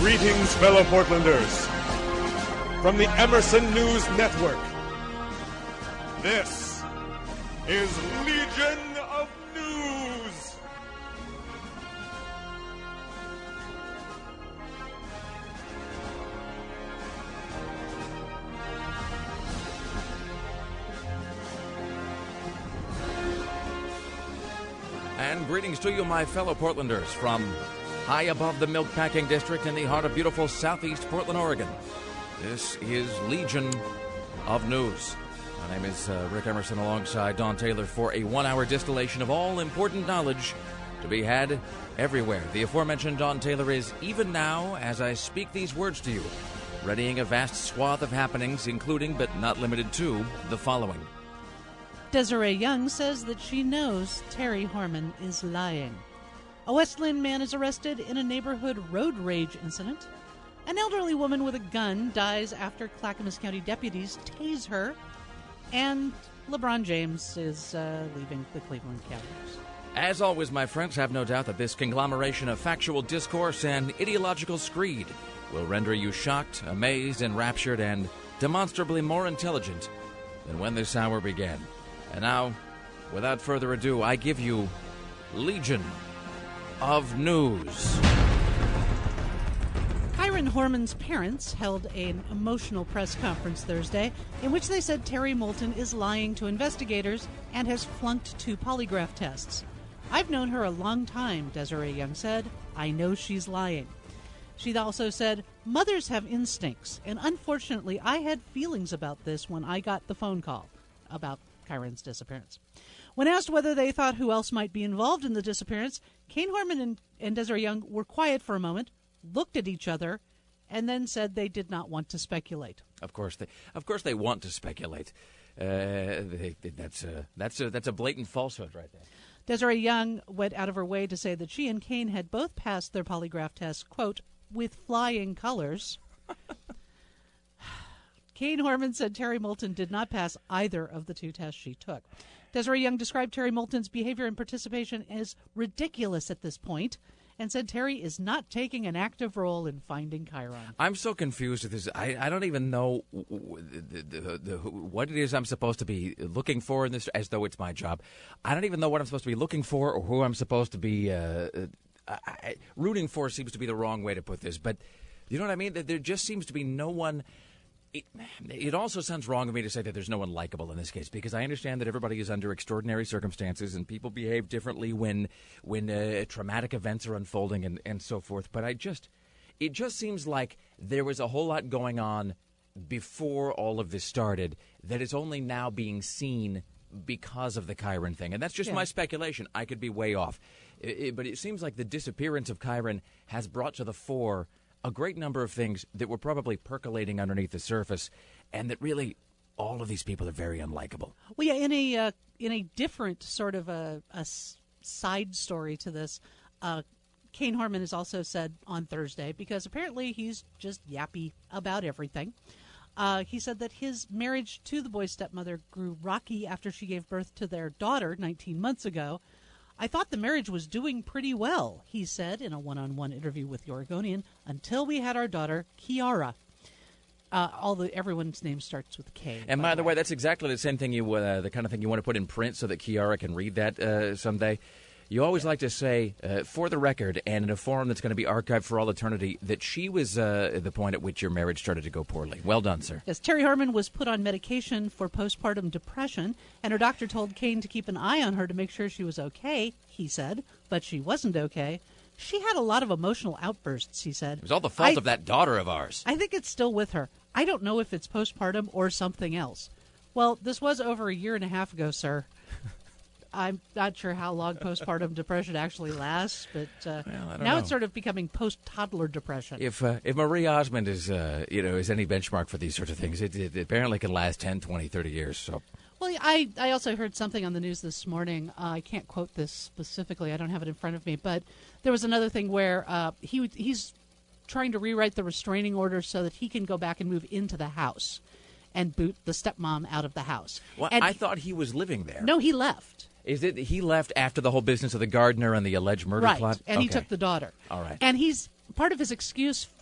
Greetings, fellow Portlanders. From the Emerson News Network, this is Legion of News. And greetings to you, my fellow Portlanders, from high above the milk packing district in the heart of beautiful southeast Portland, Oregon. This is Legion of News. My name is Rick Emerson alongside Don Taylor for a 1-hour distillation of all important knowledge to be had everywhere. The aforementioned Don Taylor is, even now, as I speak these words to you, readying a vast swath of happenings, including, but not limited to, the following. Desiree Young says that she knows Terry Horman is lying. A West Linn man is arrested in a neighborhood road rage incident. An elderly woman with a gun dies after Clackamas County deputies tase her. And LeBron James is leaving the Cleveland Cavaliers. As always, my friends, have no doubt that this conglomeration of factual discourse and ideological screed will render you shocked, amazed, enraptured, and demonstrably more intelligent than when this hour began. And now, without further ado, I give you Legion of News. Kyron Horman's parents held an emotional press conference Thursday in which they said Terry Moulton is lying to investigators and has flunked 2 polygraph tests. I've known her a long time, Desiree Young said. I know she's lying. She also said, mothers have instincts, and unfortunately I had feelings about this when I got the phone call about Kyron's disappearance. When asked whether they thought who else might be involved in the disappearance, Kane Horman and Desiree Young were quiet for a moment, looked at each other, and then said they did not want to speculate. Of course they want to speculate. That's a blatant falsehood right there. Desiree Young went out of her way to say that she and Kane had both passed their polygraph tests, quote, with flying colors. Kane Horman said Terry Moulton did not pass either of the 2 tests she took. Desiree Young described Terry Moulton's behavior and participation as ridiculous at this point and said Terry is not taking an active role in finding Kyron. I'm so confused with this. I don't even know what it is I'm supposed to be looking for in this, as though it's my job. I don't even know what I'm supposed to be looking for or who I'm supposed to be rooting for seems to be the wrong way to put this. But you know what I mean? There just seems to be no one. It also sounds wrong of me to say that there's no one likable in this case, because I understand that everybody is under extraordinary circumstances and people behave differently when traumatic events are unfolding and so forth. But it just seems like there was a whole lot going on before all of this started that is only now being seen because of the Kyron thing. And that's just my speculation. I could be way off. But it seems like the disappearance of Kyron has brought to the fore a great number of things that were probably percolating underneath the surface, and that really all of these people are very unlikable. Well, yeah, in a different sort of a side story to this, Kane Horman has also said on Thursday, because apparently he's just yappy about everything. He said that his marriage to the boy's stepmother grew rocky after she gave birth to their daughter 19 months ago. I thought the marriage was doing pretty well, he said in a one-on-one interview with The Oregonian, until we had our daughter, Kiara. Everyone's name starts with K. And by the way, that's exactly the same thing the kind of thing you want to put in print so that Kiara can read that someday. You always like to say, for the record, and in a forum that's going to be archived for all eternity, that she was the point at which your marriage started to go poorly. Well done, sir. Yes, Terry Horman was put on medication for postpartum depression, and her doctor told Kane to keep an eye on her to make sure she was okay, he said, but she wasn't okay. She had a lot of emotional outbursts, he said. It was all the fault of that daughter of ours. I think it's still with her. I don't know if it's postpartum or something else. Well, this was over a year and a half ago, sir. I'm not sure how long postpartum depression actually lasts, but now it's sort of becoming post-toddler depression. If Marie Osmond is any benchmark for these sorts of things, it apparently can last 10, 20, 30 years. So. Well, I also heard something on the news this morning. I can't quote this specifically. I don't have it in front of me. But there was another thing where he's trying to rewrite the restraining order so that he can go back and move into the house and boot the stepmom out of the house. Well, and I thought he was living there. No, he left. Is it he left after the whole business of the gardener and the alleged murder plot? And he took the daughter. All right. And he's part of his excuse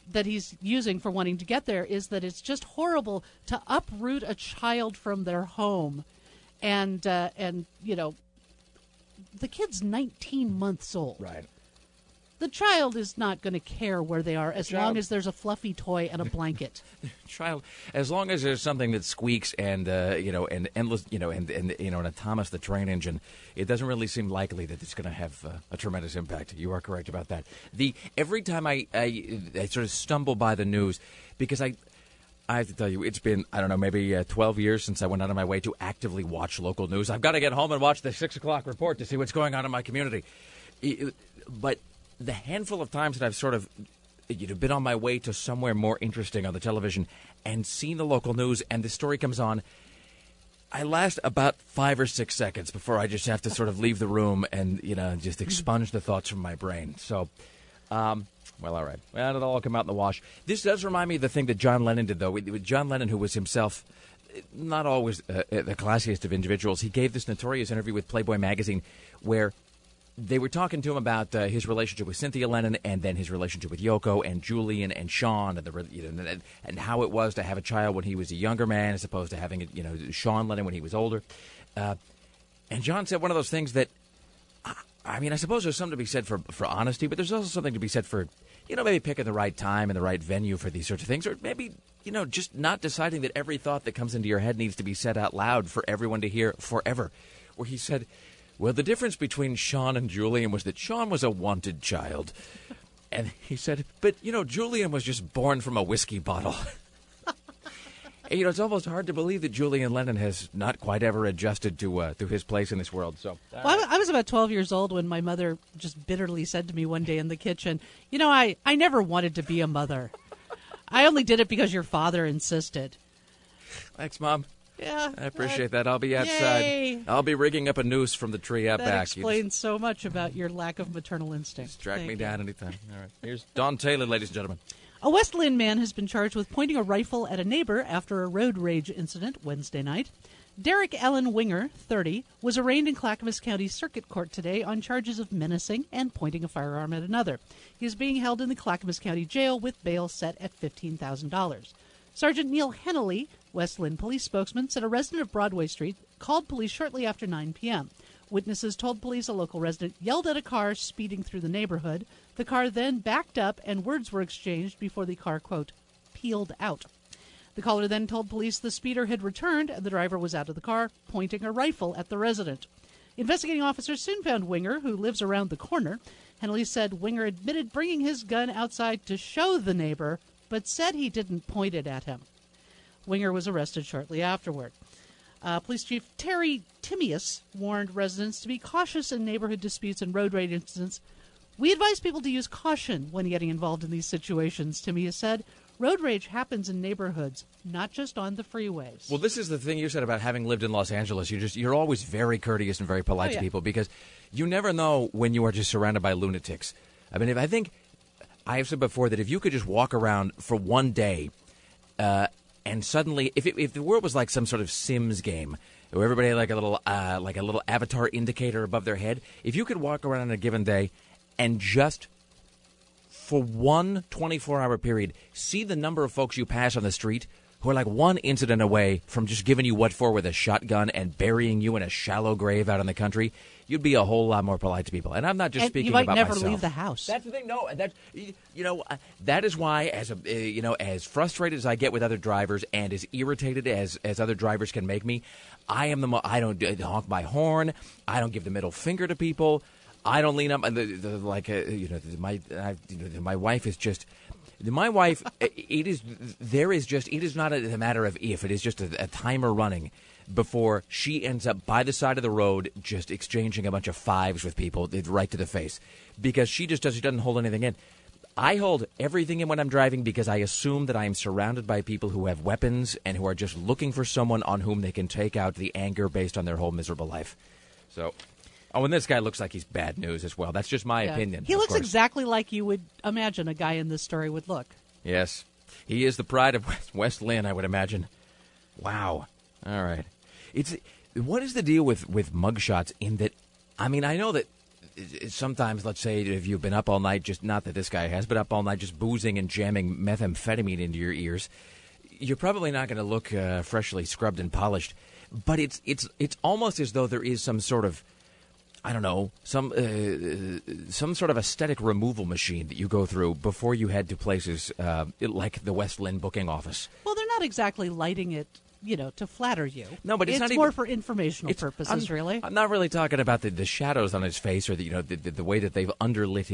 that he's using for wanting to get there is that it's just horrible to uproot a child from their home, and you know, the kid's 19 months old. Right. The child is not going to care where they are as long as there's a fluffy toy and a blanket. Child, as long as there's something that squeaks and and endless, and a Thomas the Train Engine, it doesn't really seem likely that it's going to have a tremendous impact. You are correct about that. Every time I sort of stumble by the news, because I have to tell you, it's been, I don't know, maybe 12 years since I went out of my way to actively watch local news. I've got to get home and watch the 6 o'clock report to see what's going on in my community. But the handful of times that I've sort of been on my way to somewhere more interesting on the television and seen the local news and the story comes on, I last about 5 or 6 seconds before I just have to sort of leave the room and, just expunge the thoughts from my brain. So, well, all right. Well, it'll all come out in the wash. This does remind me of the thing that John Lennon did, though. With John Lennon, who was himself not always the classiest of individuals, he gave this notorious interview with Playboy magazine where they were talking to him about his relationship with Cynthia Lennon and then his relationship with Yoko and Julian and Sean and how it was to have a child when he was a younger man as opposed to having Sean Lennon when he was older. And John said one of those things that, I suppose there's something to be said for honesty, but there's also something to be said for, maybe picking the right time and the right venue for these sorts of things, or maybe, just not deciding that every thought that comes into your head needs to be said out loud for everyone to hear forever. Where he said, well, the difference between Sean and Julian was that Sean was a wanted child. And he said, but, Julian was just born from a whiskey bottle. And, it's almost hard to believe that Julian Lennon has not quite ever adjusted to his place in this world. So, well, I was about 12 years old when my mother just bitterly said to me one day in the kitchen, I never wanted to be a mother. I only did it because your father insisted. Thanks, Mom. Yeah, I appreciate that. I'll be outside. Yay. I'll be rigging up a noose from the tree out that back. Explains so much about your lack of maternal instinct. Just track me down anytime. All right. Here's Don Taylor, ladies and gentlemen. A West Lynn man has been charged with pointing a rifle at a neighbor after a road rage incident Wednesday night. Derek Allen Winger, 30, was arraigned in Clackamas County Circuit Court today on charges of menacing and pointing a firearm at another. He is being held in the Clackamas County Jail with bail set at $15,000. Sergeant Neil Hennelly, West Lynn police spokesman, said a resident of Broadway Street called police shortly after 9 p.m. Witnesses told police a local resident yelled at a car speeding through the neighborhood. The car then backed up and words were exchanged before the car, quote, peeled out. The caller then told police the speeder had returned and the driver was out of the car, pointing a rifle at the resident. Investigating officers soon found Winger, who lives around the corner. Hennelly said Winger admitted bringing his gun outside to show the neighbor, but said he didn't point it at him. Winger was arrested shortly afterward. Police Chief Terry Timius warned residents to be cautious in neighborhood disputes and road rage incidents. We advise people to use caution when getting involved in these situations, Timius said. Road rage happens in neighborhoods, not just on the freeways. Well, this is the thing you said about having lived in Los Angeles. You're always very courteous and very polite to people because you never know when you are just surrounded by lunatics. I mean, I think I have said before that if you could just walk around for one day and suddenly, if the world was like some sort of Sims game where everybody had like a little avatar indicator above their head, if you could walk around on a given day and just for one 24-hour period, see the number of folks you pass on the street who are like one incident away from just giving you what for with a shotgun and burying you in a shallow grave out in the country, you'd be a whole lot more polite to people. And I'm not just speaking about myself. You might never leave the house. That's the thing. No, that is why, as frustrated as I get with other drivers and as irritated as other drivers can make me, I am I don't honk my horn. I don't give the middle finger to people. I don't lean up. My wife is just. My wife, it is not a matter of if. It is just a timer running before she ends up by the side of the road just exchanging a bunch of fives with people right to the face. Because she doesn't hold anything in. I hold everything in when I'm driving because I assume that I am surrounded by people who have weapons and who are just looking for someone on whom they can take out the anger based on their whole miserable life. So... Oh, and this guy looks like he's bad news as well. That's just my opinion. He looks exactly like you would imagine a guy in this story would look. Yes. He is the pride of West Lynn, I would imagine. Wow. All right. What is the deal with mugshots in that, I mean, I know that sometimes, let's say, if you've been up all night, just not that this guy has, but up all night just boozing and jamming methamphetamine into your ears, you're probably not going to look freshly scrubbed and polished. But it's almost as though there is some sort of, I don't know, some sort of aesthetic removal machine that you go through before you head to places like the West Lynn booking office. Well, they're not exactly lighting it, to flatter you. No, but it's not more even for informational purposes, really. I'm not really talking about the shadows on his face or the way that they've underlit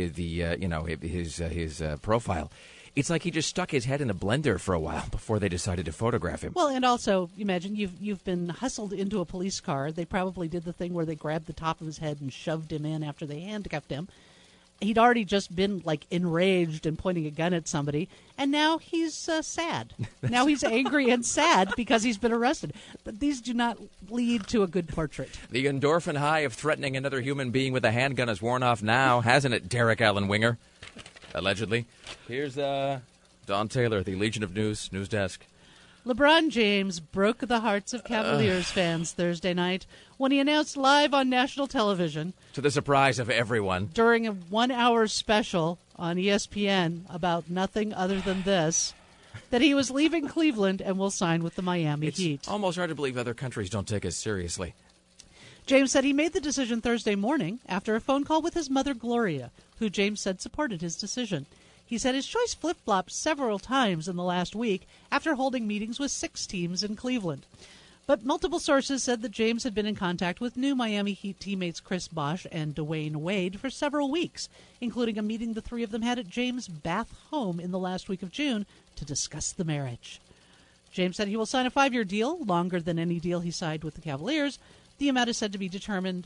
his profile. It's like he just stuck his head in a blender for a while before they decided to photograph him. Well, and also, imagine you've been hustled into a police car. They probably did the thing where they grabbed the top of his head and shoved him in after they handcuffed him. He'd already just been, enraged and pointing a gun at somebody, and now he's sad. Now he's angry and sad because he's been arrested. But these do not lead to a good portrait. The endorphin high of threatening another human being with a handgun has worn off now, hasn't it, Derek Allen Winger? Allegedly. Here's Don Taylor, the Legion of News desk. LeBron James broke the hearts of Cavaliers fans Thursday night when he announced live on national television, to the surprise of everyone, during a 1-hour special on ESPN about nothing other than this, that he was leaving Cleveland and will sign with the Miami Heat. It's almost hard to believe other countries don't take us seriously. James said he made the decision Thursday morning after a phone call with his mother, Gloria, who James said supported his decision. He said his choice flip-flopped several times in the last week after holding meetings with 6 teams in Cleveland. But multiple sources said that James had been in contact with new Miami Heat teammates Chris Bosh and Dwayne Wade for several weeks, including a meeting the three of them had at James' Bath home in the last week of June to discuss the marriage. James said he will sign a 5-year deal, longer than any deal he signed with the Cavaliers. The amount is yet to be determined.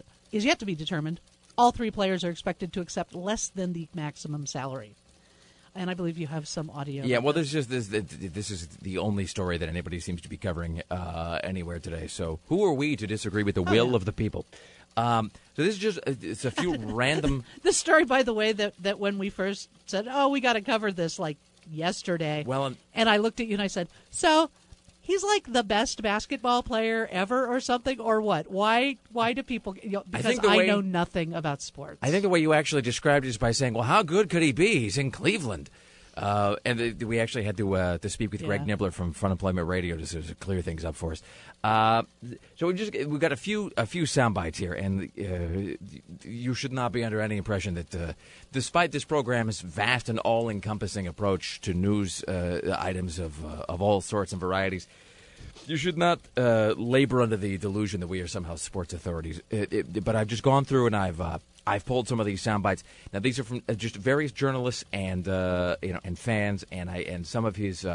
All 3 players are expected to accept less than the maximum salary. And I believe you have some audio. Yeah, well, this is the only story that anybody seems to be covering anywhere today. So who are we to disagree with the will of the people? So this is just it's a few random. This story, by the way, that when we first said, we got to cover this yesterday. Well, and I looked at you and I said, so he's like the best basketball player ever or something, or what? Why do people... because I know nothing about sports. I think the way you actually described it is by saying, well, how good could he be? He's in Cleveland. And we actually had to speak with Greg Nibbler from Front Employment Radio to clear things up for us. So we've got a few sound bites here, and you should not be under any impression that despite this program's vast and all-encompassing approach to news items of all sorts and varieties, you should not labor under the delusion that we are somehow sports authorities. But I've just gone through and I've pulled some of these sound bites. Now these are from just various journalists and and fans and some of his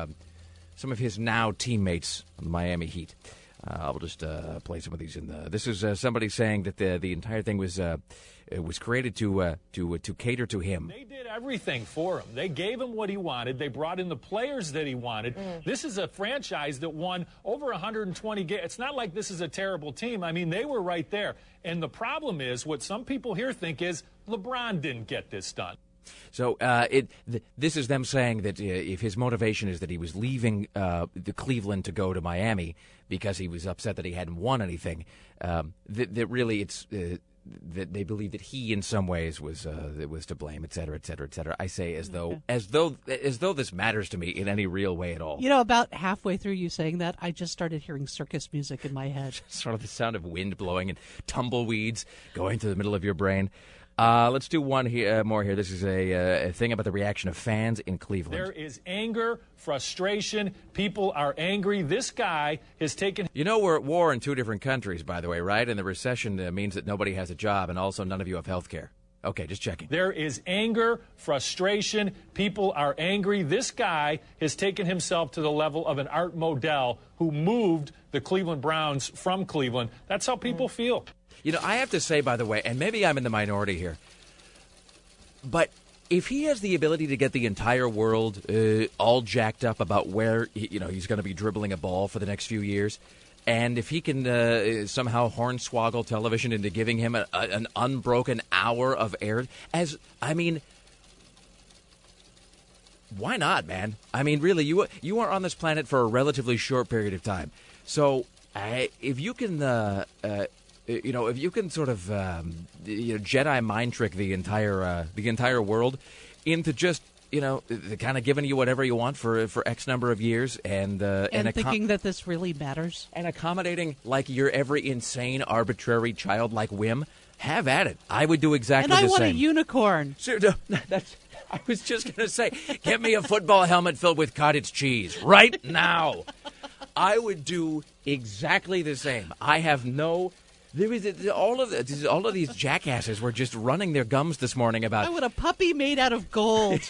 now teammates on the Miami Heat. I'll just play some of these. This is somebody saying that the entire thing was created to cater to him. They did everything for him. They gave him what he wanted. They brought in the players that he wanted. This is a franchise that won over 120 games. It's not like this is a terrible team. I mean, they were right there. And the problem is, what some people here think is LeBron didn't get this done. So this is them saying that if his motivation is that he was leaving the Cleveland to go to Miami because he was upset that he hadn't won anything, that really it's that they believe that he in some ways was to blame, et cetera, et cetera, et cetera. I say as though this matters to me in any real way at all. About halfway through you saying that, I just started hearing circus music in my head. Sort of the sound of wind blowing and tumbleweeds going through the middle of your brain. Let's do one more here. This is a thing about the reaction of fans in Cleveland. There is anger, frustration. People are angry. This guy has taken... we're at war in 2 different countries, by the way, right? And the recession means that nobody has a job, and also none of you have health care. Okay, just checking. There is anger, frustration. People are angry. This guy has taken himself to the level of an Art Modell who moved the Cleveland Browns from Cleveland. That's how people feel. I have to say, by the way, and maybe I'm in the minority here, but if he has the ability to get the entire world all jacked up about where he's going to be dribbling a ball for the next few years, and if he can somehow hornswoggle television into giving him an unbroken hour of air, why not, man? I mean, really, you are on this planet for a relatively short period of time, so if you can if you can sort of Jedi mind trick the entire world into just kind of giving you whatever you want for X number of years, and thinking that this really matters, and accommodating like your every insane, arbitrary, childlike whim, have at it. I would do exactly the same. And I want a unicorn. Sure, I was just going to say, get me a football helmet filled with cottage cheese right now. I would do exactly the same. I have no. There is all of these jackasses were just running their gums this morning about. I want a puppy made out of gold.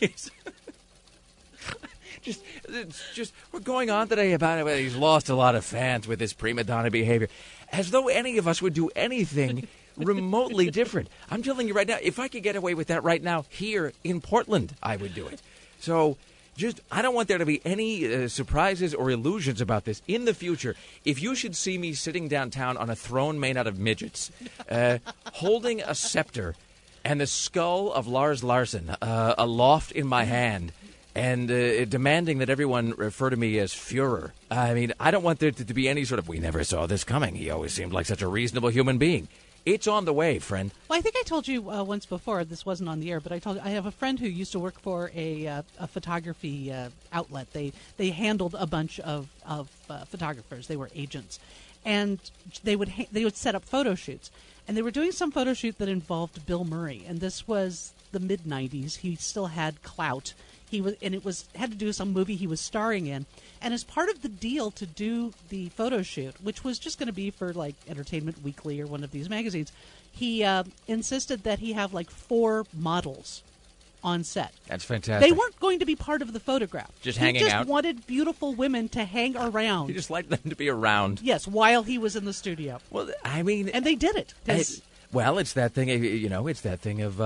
just we're going on today about it. He's lost a lot of fans with his prima donna behavior, as though any of us would do anything remotely different. I'm telling you right now, if I could get away with that right now here in Portland, I would do it. So. I don't want there to be any surprises or illusions about this. In the future, if you should see me sitting downtown on a throne made out of midgets, holding a scepter and the skull of Lars Larson aloft in my hand, and demanding that everyone refer to me as Führer, I mean, I don't want there to be any sort of, we never saw this coming. He always seemed like such a reasonable human being. It's on the way, friend. Well, I think I told you once before, this wasn't on the air, but I told you I have a friend who used to work for a photography outlet. They handled a bunch of photographers. They were agents. And they would set up photo shoots. And they were doing some photo shoot that involved Bill Murray. And this was the mid-'90s. He still had clout. Had to do some movie he was starring in. And as part of the deal to do the photo shoot, which was just going to be for like Entertainment Weekly or one of these magazines, he insisted that he have like 4 models on set. That's fantastic. They weren't going to be part of the photograph. Just hanging out? He just wanted beautiful women to hang around. He just liked them to be around. Yes, while he was in the studio. Well, I mean... And they did it. It's that thing, it's that thing of...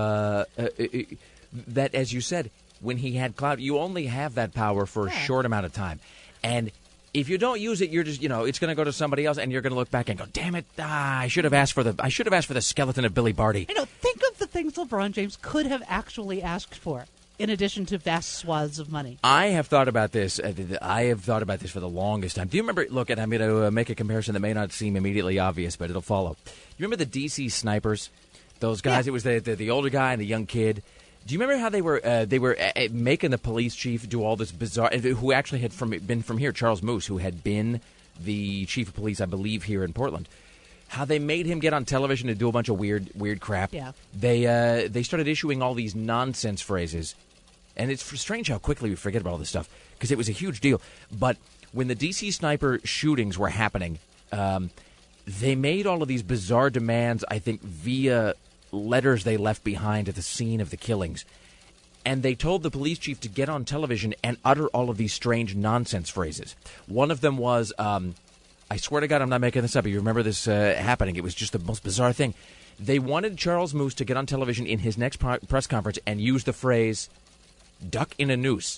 that, as you said, when he had clout, you only have that power for a short amount of time. And if you don't use it, you're just, it's going to go to somebody else, and you're going to look back and go, "Damn it! I should have asked for the skeleton of Billy Barty." Think of the things LeBron James could have actually asked for, in addition to vast swaths of money. I have thought about this. I have thought about this for the longest time. Do you remember? Look, and I'm going to make a comparison that may not seem immediately obvious, but it'll follow. You remember the DC Snipers? Those guys. Yeah. It was the older guy and the young kid. Do you remember how they were making the police chief do all this bizarre? Who actually had been from here, Charles Moose, who had been the chief of police, I believe, here in Portland. How they made him get on television to do a bunch of weird crap. Yeah. They started issuing all these nonsense phrases, and it's strange how quickly we forget about all this stuff because it was a huge deal. But when the DC Sniper shootings were happening, they made all of these bizarre demands. I think via letters they left behind at the scene of the killings. And they told the police chief to get on television and utter all of these strange nonsense phrases. One of them was, I swear to God, I'm not making this up. You remember this happening. It was just the most bizarre thing. They wanted Charles Moose to get on television in his next press conference and use the phrase, duck in a noose,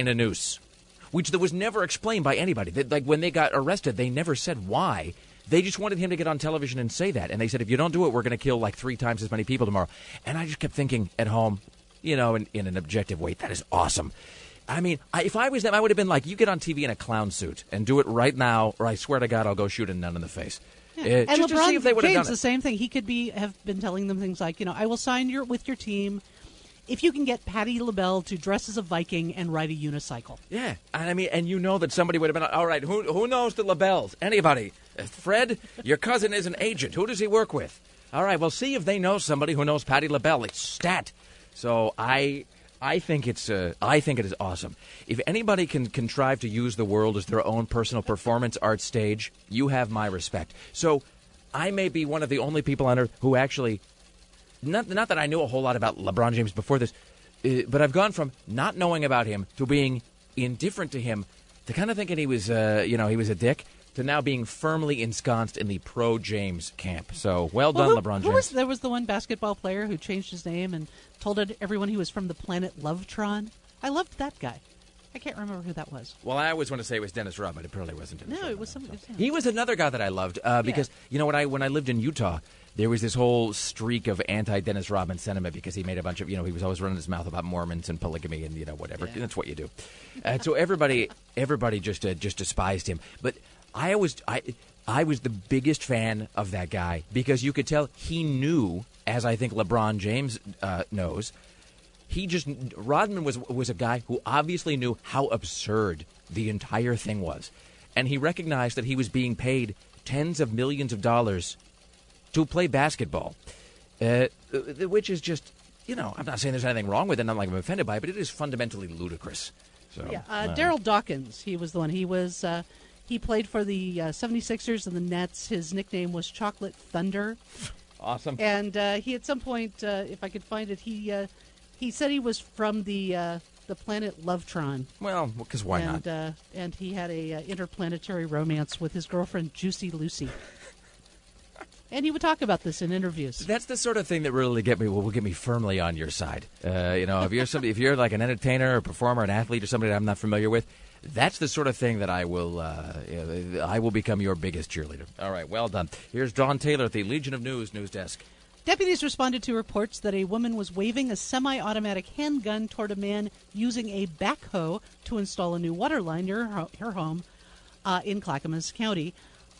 which that was never explained by anybody. Like when they got arrested, they never said why. They just wanted him to get on television and say that. And they said, if you don't do it, we're going to kill like 3 times as many people tomorrow. And I just kept thinking at home, in an objective way, that is awesome. I mean, if I was them, I would have been like, you get on TV in a clown suit and do it right now, or I swear to God, I'll go shoot a nun in the face. Yeah. And just LeBron to see if they would have done James, the same thing. He could have been telling them things like, I will sign with your team if you can get Patti LaBelle to dress as a Viking and ride a unicycle. Yeah, and I mean, and that somebody would have been, all right, who knows the LaBelles? Anybody? Fred, your cousin is an agent. Who does he work with? All right, well, see if they know somebody who knows Patti LaBelle. It's stat. So I think it is awesome. If anybody can contrive to use the world as their own personal performance art stage, you have my respect. So I may be one of the only people on earth who actually, not that I knew a whole lot about LeBron James before this, but I've gone from not knowing about him to being indifferent to him to kind of thinking he was, he was a dick, to now being firmly ensconced in the pro-James camp. So, well done, LeBron James. There was the one basketball player who changed his name and told everyone he was from the planet Lovetron. I loved that guy. I can't remember who that was. Well, I always want to say it was Dennis Rodman, but it probably wasn't Dennis Rodman. No, it was somebody. He was another guy that I loved because, when I lived in Utah, there was this whole streak of anti-Dennis Rodman sentiment because he made a bunch of, he was always running his mouth about Mormons and polygamy and, whatever. Yeah. That's what you do. So everybody just despised him. But I was the biggest fan of that guy because you could tell he knew, as I think LeBron James knows, Rodman was a guy who obviously knew how absurd the entire thing was. And he recognized that he was being paid tens of millions of dollars to play basketball, which is just, I'm not saying there's anything wrong with it. Not like I'm offended by it, but it is fundamentally ludicrous. So, Daryl Dawkins, he was the one. He played for the 76ers and the Nets. His nickname was Chocolate Thunder. Awesome. And he, at some point, if I could find it, he said he was from the planet Lovetron. Well, because why not? And he had a interplanetary romance with his girlfriend Juicy Lucy. And he would talk about this in interviews. That's the sort of thing that really will get me firmly on your side. If you're like an entertainer, a performer, an athlete, or somebody that I'm not familiar with, that's the sort of thing that I will become your biggest cheerleader. All right, well done. Here's Don Taylor at the Legion of News desk. Deputies responded to reports that a woman was waving a semi-automatic handgun toward a man using a backhoe to install a new water line near her home in Clackamas County.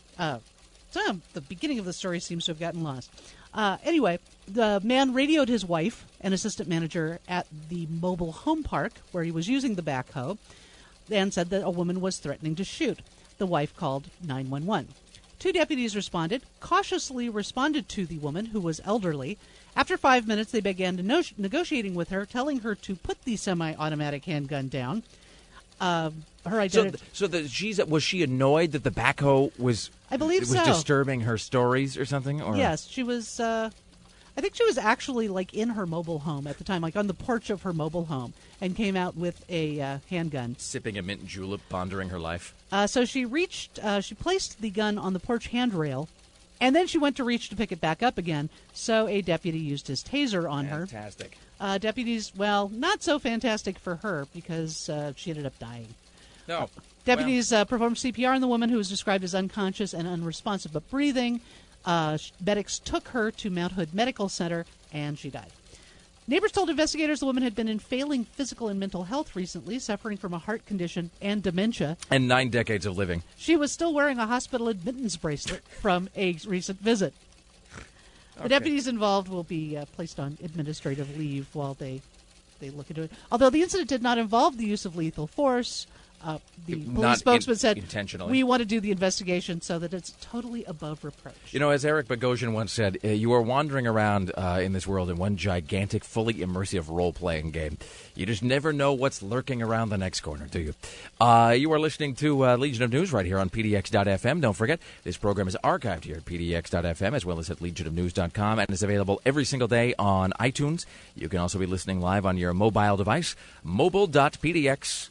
The beginning of the story seems to have gotten lost. Anyway, the man radioed his wife, an assistant manager at the mobile home park where he was using the backhoe, and said that a woman was threatening to shoot. The wife called 911. 2 deputies cautiously responded to the woman, who was elderly. After 5 minutes, they began negotiating with her, telling her to put the semi-automatic handgun down. Her identity. Was she annoyed that the backhoe was? I believe so. Disturbing her stories or something? Or? Yes, she was. I think she was actually in her mobile home at the time, on the porch of her mobile home, and came out with a handgun, sipping a mint julep, pondering her life. So she placed the gun on the porch handrail, and then she went to reach to pick it back up again. So a deputy used his taser on her. Fantastic. Deputies, not so fantastic for her because she ended up dying. No. Deputies performed CPR on the woman, who was described as unconscious and unresponsive but breathing. Medics took her to Mount Hood Medical Center, and she died. Neighbors told investigators the woman had been in failing physical and mental health recently, suffering from a heart condition and dementia. And 9 decades of living. She was still wearing a hospital admittance bracelet from a recent visit. The deputies involved will be placed on administrative leave while they look into it. Although the incident did not involve the use of lethal force, the police spokesman said, we want to do the investigation so that it's totally above reproach. As Eric Bogosian once said, you are wandering around in this world in one gigantic, fully immersive role-playing game. You just never know what's lurking around the next corner, do you? You are listening to Legion of News right here on PDX.FM. Don't forget, this program is archived here at PDX.FM as well as at legionofnews.com and is available every single day on iTunes. You can also be listening live on your mobile device, mobile.pdx.FM.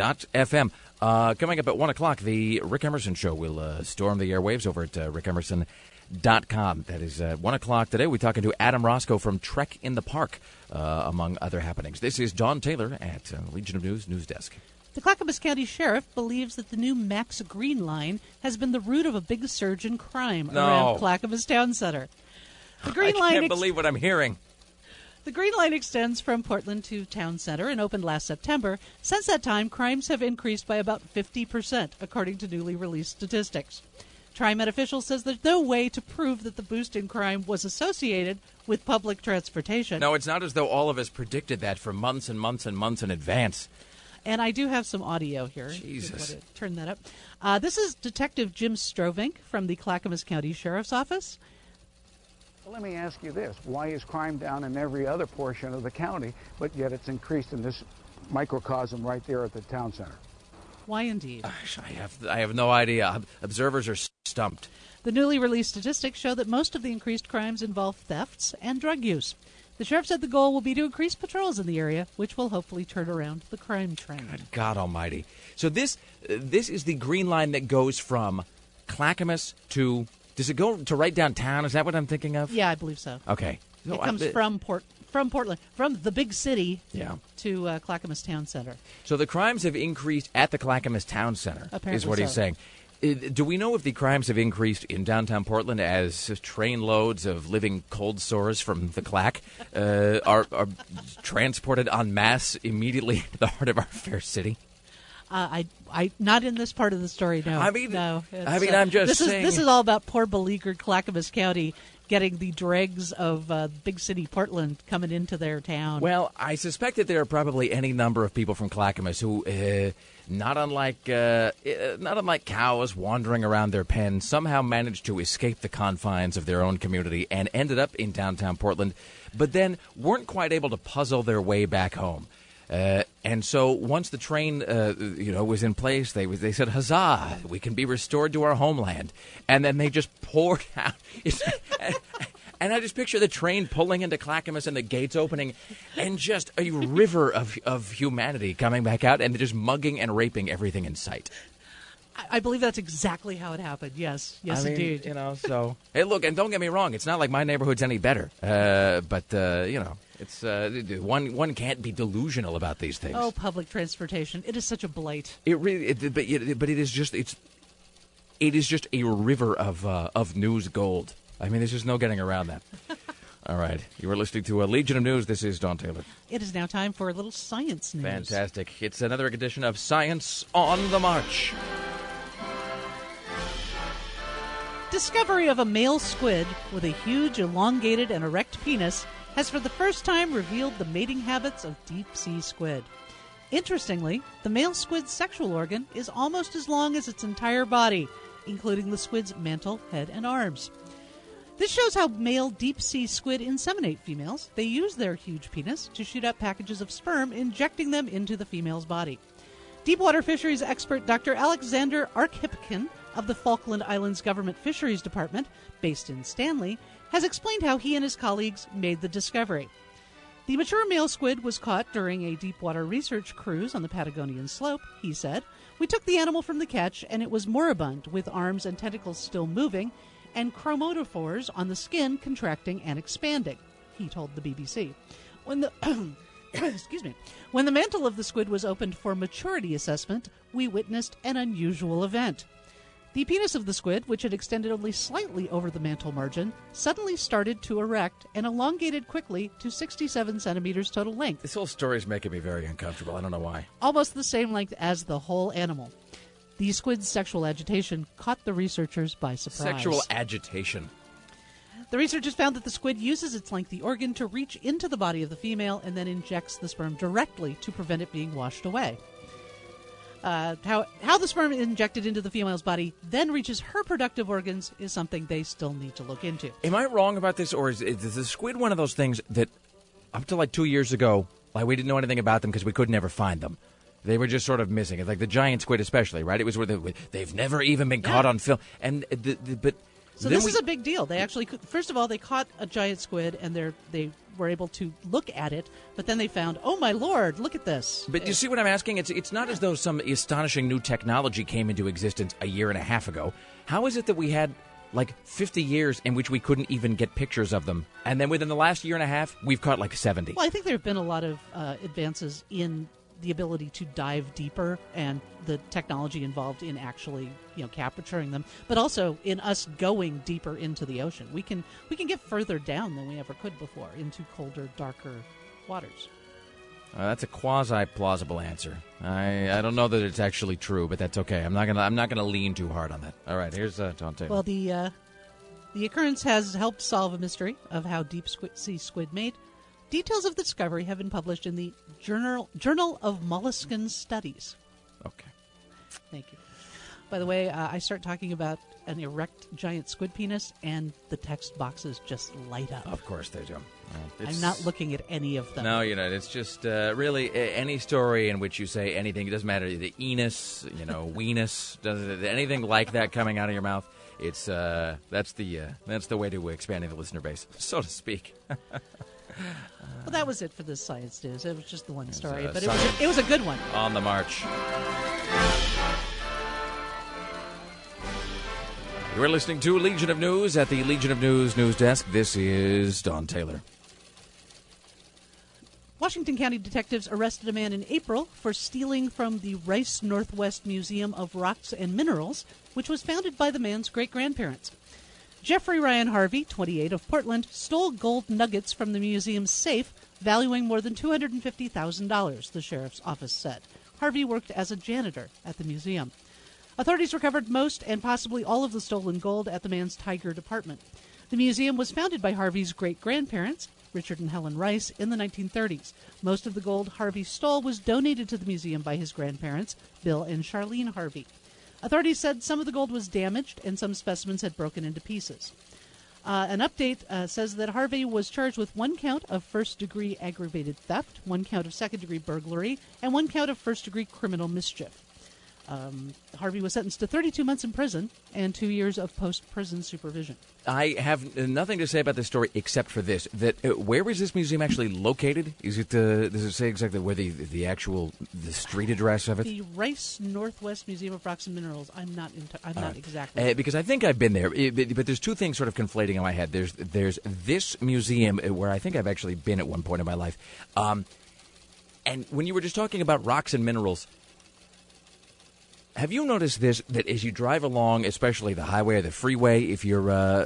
Coming up at 1 o'clock, the Rick Emerson Show will storm the airwaves over at rickemerson.com. That is 1 o'clock today. We're talking to Adam Roscoe from Trek in the Park, among other happenings. This is Don Taylor at Legion of News News Desk. The Clackamas County Sheriff believes that the new Max Green Line has been the root of a big surge in crime around Clackamas Town Center. The Green Line can't believe what I'm hearing. The Green Line extends from Portland to Town Center and opened last September. Since that time, crimes have increased by about 50%, according to newly released statistics. TriMet officials says there's no way to prove that the boost in crime was associated with public transportation. No, it's not as though all of us predicted that for months and months and months in advance. And I do have some audio here. Jesus. Turn that up. This is Detective Jim Strovink from the Clackamas County Sheriff's Office. Let me ask you this. Why is crime down in every other portion of the county, but yet it's increased in this microcosm right there at the town center? Why indeed? I have no idea. Observers are stumped. The newly released statistics show that most of the increased crimes involve thefts and drug use. The sheriff said the goal will be to increase patrols in the area, which will hopefully turn around the crime trend. God almighty. So this is the Green Line that goes from Clackamas to... Does it go to right downtown? Is that what I'm thinking of? Yeah, I believe so. Okay. It comes from Portland, from the big city to Clackamas Town Center. So the crimes have increased at the Clackamas Town Center, apparently is what he's saying. Do we know if the crimes have increased in downtown Portland as train loads of living cold sores from the Clack are transported en masse immediately to the heart of our fair city? I not in this part of the story. No, I mean, no. I'm just saying. This is all about poor beleaguered Clackamas County getting the dregs of big city Portland coming into their town. Well, I suspect that there are probably any number of people from Clackamas who, not unlike cows wandering around their pen, somehow managed to escape the confines of their own community and ended up in downtown Portland, but then weren't quite able to puzzle their way back home. And so once the train, was in place, they said, "Huzzah! We can be restored to our homeland." And then they just poured out. And I just picture the train pulling into Clackamas and the gates opening, and just a river of humanity coming back out and just mugging and raping everything in sight. I believe that's exactly how it happened. Yes, indeed. So hey, look, and don't get me wrong, it's not like my neighborhood's any better. But it's one can't be delusional about these things. Oh, public transportation! It is such a blight. It really, but it is just a river of news gold. I mean, there's just no getting around that. All right, you are listening to a Legion of News. This is Don Taylor. It is now time for a little science news. Fantastic! It's another edition of Science on the March. Discovery of a male squid with a huge, elongated, and erect penis has for the first time revealed the mating habits of deep-sea squid. Interestingly, the male squid's sexual organ is almost as long as its entire body, including the squid's mantle, head, and arms. This shows how male deep-sea squid inseminate females. They use their huge penis to shoot out packages of sperm, injecting them into the female's body. Deepwater fisheries expert Dr. Alexander Arkhipkin of the Falkland Islands Government Fisheries Department, based in Stanley, has explained how he and his colleagues made the discovery. The mature male squid was caught during a deepwater research cruise on the Patagonian slope, he said. We took the animal from the catch, and it was moribund, with arms and tentacles still moving, and chromatophores on the skin contracting and expanding, he told the BBC. When the When the mantle of the squid was opened for maturity assessment, we witnessed an unusual event. The penis of the squid, which had extended only slightly over the mantle margin, suddenly started to erect and elongated quickly to 67 centimeters total length. This whole story is making me very uncomfortable. I don't know why. Almost the same length as the whole animal. The squid's sexual agitation caught the researchers by surprise. Sexual agitation. The researchers found that the squid uses its lengthy organ to reach into the body of the female and then injects the sperm directly to prevent it being washed away. How the sperm injected into the female's body then reaches her productive organs is something they still need to look into. Am I wrong about this, or is the squid one of those things that up to like 2 years ago, like we didn't know anything about them because we could never find them? They were just sort of missing. It's like the giant squid especially, right? It was where they've never even been caught on film. And So this is a big deal. They actually, first of all, they caught a giant squid, and they were able to look at it, but then they found, oh my lord, look at this. But you see what I'm asking? It's not as though some astonishing new technology came into existence a year and a half ago. How is it that we had like 50 years in which we couldn't even get pictures of them, and then within the last year and a half, we've caught like 70? Well, I think there have been a lot of advances in the ability to dive deeper and the technology involved in actually, capturing them, but also in us going deeper into the ocean. We can get further down than we ever could before into colder, darker waters. That's a quasi-plausible answer. I don't know that it's actually true, but that's okay. I'm not gonna lean too hard on that. All right, here's Don Taylor. Well, the occurrence has helped solve a mystery of how deep-sea squid mate. Details of the discovery have been published in the Journal of Molluscan Studies. Okay. Thank you. By the way, I start talking about an erect giant squid penis, and the text boxes just light up. Of course they do. I'm not looking at any of them. No, it's just really any story in which you say anything. It doesn't matter. The enos, weenus, anything like that coming out of your mouth. It's that's the way to expanding the listener base, so to speak. Well, that was it for this Science News. It was just the one story, but it was a good one. On the march. You're listening to Legion of News at the Legion of News news desk. This is Don Taylor. Washington County detectives arrested a man in April for stealing from the Rice Northwest Museum of Rocks and Minerals, which was founded by the man's great-grandparents. Jeffrey Ryan Harvey, 28, of Portland, stole gold nuggets from the museum's safe, valuing more than $250,000, the sheriff's office said. Harvey worked as a janitor at the museum. Authorities recovered most and possibly all of the stolen gold at the man's Tiger department. The museum was founded by Harvey's great-grandparents, Richard and Helen Rice, in the 1930s. Most of the gold Harvey stole was donated to the museum by his grandparents, Bill and Charlene Harvey. Authorities said some of the gold was damaged and some specimens had broken into pieces. An update says that Harvey was charged with 1 count of first-degree aggravated theft, 1 count of second-degree burglary, and 1 count of first-degree criminal mischief. Harvey was sentenced to 32 months in prison and 2 years of post-prison supervision. I have nothing to say about this story except for this: that where is this museum actually located? Is it? Does it say exactly where the actual street address of it? The Rice Northwest Museum of Rocks and Minerals. I'm not exactly because I think I've been there, but there's two things sort of conflating in my head. There's this museum where I think I've actually been at one point in my life, and when you were just talking about rocks and minerals. Have you noticed this, that as you drive along, especially the highway or the freeway, if you're,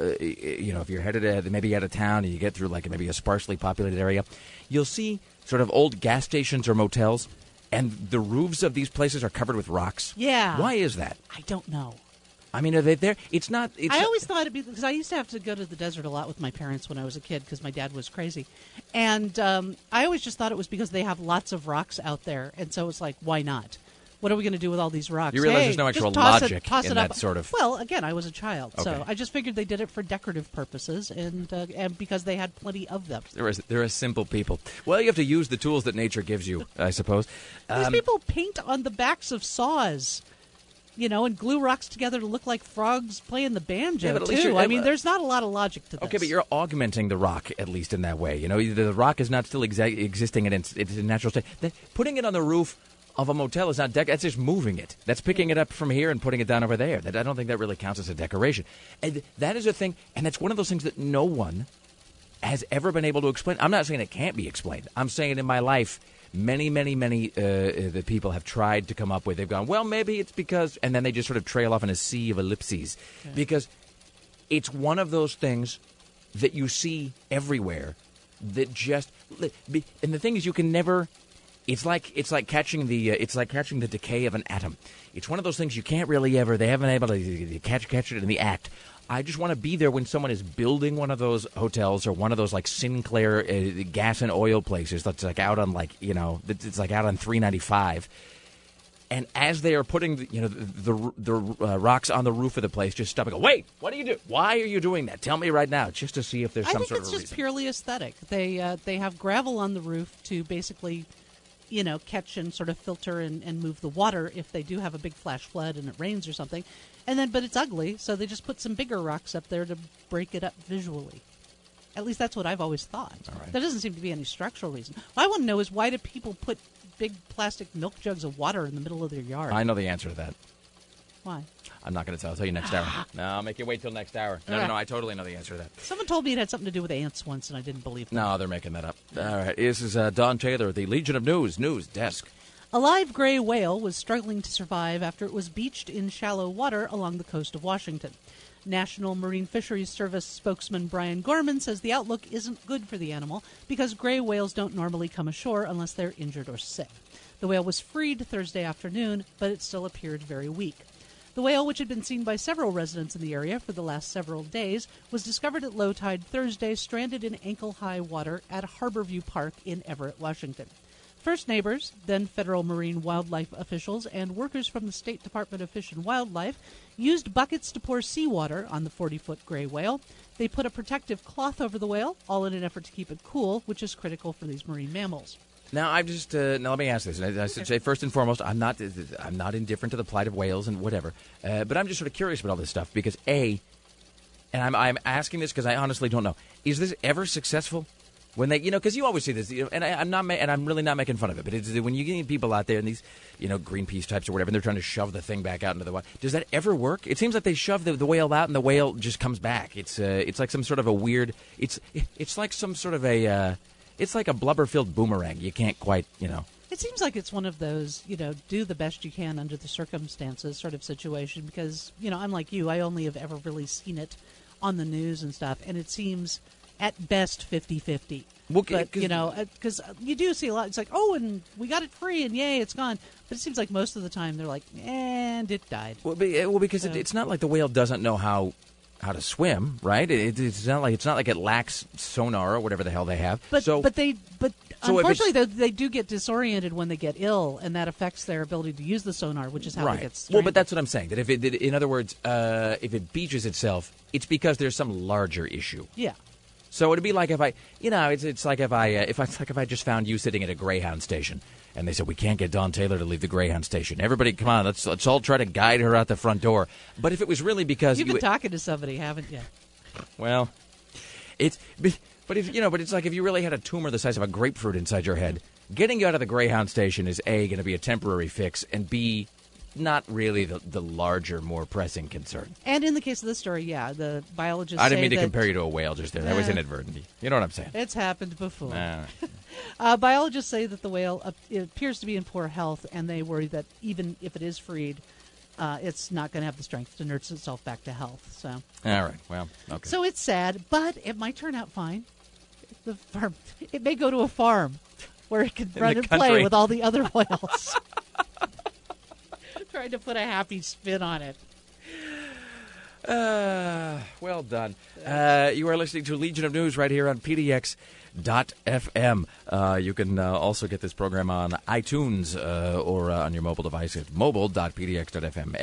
if you're headed maybe out of town and you get through like maybe a sparsely populated area, you'll see sort of old gas stations or motels, and the roofs of these places are covered with rocks. Yeah. Why is that? I don't know. I mean, are they there? I always thought it'd be because I used to have to go to the desert a lot with my parents when I was a kid because my dad was crazy, and I always just thought it was because they have lots of rocks out there, and so it's like, why not? What are we going to do with all these rocks? You realize there's no actual logic in that sort of... Well, again, I was a child, okay. So I just figured they did it for decorative purposes and because they had plenty of them. They're a simple people. Well, you have to use the tools that nature gives you, I suppose. These people paint on the backs of saws, and glue rocks together to look like frogs playing the banjo, too. I mean, there's not a lot of logic to this. Okay, but you're augmenting the rock, at least in that way. The rock is not still existing in its natural state. Putting it on the roof of a motel is not that's just moving it. That's picking it up from here and putting it down over there. I don't think that really counts as a decoration. And that is a thing, and that's one of those things that no one has ever been able to explain. I'm not saying it can't be explained. I'm saying in my life, many the people have tried to come up with. They've gone, well, maybe it's because, and then they just sort of trail off in a sea of ellipses. Okay. Because it's one of those things that you see everywhere that just, and the thing is you can never... It's like catching the decay of an atom. It's one of those things you can't really ever. They haven't been able to catch it in the act. I just want to be there when someone is building one of those hotels or one of those like Sinclair gas and oil places that's like out on it's like out on 395. And as they are putting the rocks on the roof of the place, just stop and go, wait, what do you do? Why are you doing that? Tell me right now, just to see if there's some sort of reason. I think it's just purely aesthetic. They have gravel on the roof to basically catch and sort of filter and move the water if they do have a big flash flood and it rains or something. But it's ugly, so they just put some bigger rocks up there to break it up visually. At least that's what I've always thought. All right. There doesn't seem to be any structural reason. What I want to know is why do people put big plastic milk jugs of water in the middle of their yard? I know the answer to that. Why? I'm not going to tell. I'll tell you next hour. No, I'll make you wait till next hour. No, I totally know the answer to that. Someone told me it had something to do with ants once, and I didn't believe them. No, they're making that up. All right. This is Don Taylor, the Legion of News Desk. A live gray whale was struggling to survive after it was beached in shallow water along the coast of Washington. National Marine Fisheries Service spokesman Brian Gorman says the outlook isn't good for the animal because gray whales don't normally come ashore unless they're injured or sick. The whale was freed Thursday afternoon, but it still appeared very weak. The whale, which had been seen by several residents in the area for the last several days, was discovered at low tide Thursday, stranded in ankle-high water at Harborview Park in Everett, Washington. First neighbors, then federal marine wildlife officials, and workers from the State Department of Fish and Wildlife used buckets to pour seawater on the 40-foot gray whale. They put a protective cloth over the whale, all in an effort to keep it cool, which is critical for these marine mammals. Now, now let me ask this. I should say, first and foremost, I'm not indifferent to the plight of whales and whatever, but I'm just sort of curious about all this stuff because and I'm asking this because I honestly don't know. Is this ever successful? When they, because you always see this, and I'm really not making fun of it, but it's when you get people out there and these, Greenpeace types or whatever, and they're trying to shove the thing back out into the water. Does that ever work? It seems like they shove the whale out and the whale just comes back. It's like some sort of a weird. It's like some sort of a. It's like a blubber-filled boomerang. You can't quite, It seems like it's one of those, do the best you can under the circumstances sort of situation because, I'm like you. I only have ever really seen it on the news and stuff, and it seems at best 50-50. Well, but, because you do see a lot. It's like, oh, and we got it free, and yay, it's gone. But it seems like most of the time they're like, and it died. Well, because it's not like the whale doesn't know how to swim, right? It's not like it lacks sonar or whatever the hell they have. But unfortunately, they do get disoriented when they get ill, and that affects their ability to use the sonar, which is how it gets stranded. Well, but that's what I'm saying. That in other words, if it beaches itself, it's because there's some larger issue. Yeah. So it'd be like if it's like if I just found you sitting at a Greyhound station, and they said we can't get Dawn Taylor to leave the Greyhound station. Everybody, come on, let's all try to guide her out the front door. But if it was really because you've been talking to somebody, haven't you? Well, it's like if you really had a tumor the size of a grapefruit inside your head, getting you out of the Greyhound station is A, going to be a temporary fix, and B, not really the larger, more pressing concern. And in the case of this story, the biologists I didn't mean to compare you to a whale just there. That was inadvertent. You know what I'm saying? It's happened before. Biologists say that the whale appears to be in poor health, and they worry that even if it is freed, it's not going to have the strength to nurse itself back to health. So. All right. Well, okay. So it's sad, but it might turn out fine. It may go to a farm where it can run and play with all the other whales. Trying to put a happy spin on it. Well done. You are listening to Legion of News right here on PDX.FM. You can also get this program on iTunes or on your mobile device at mobile.pdx.fm.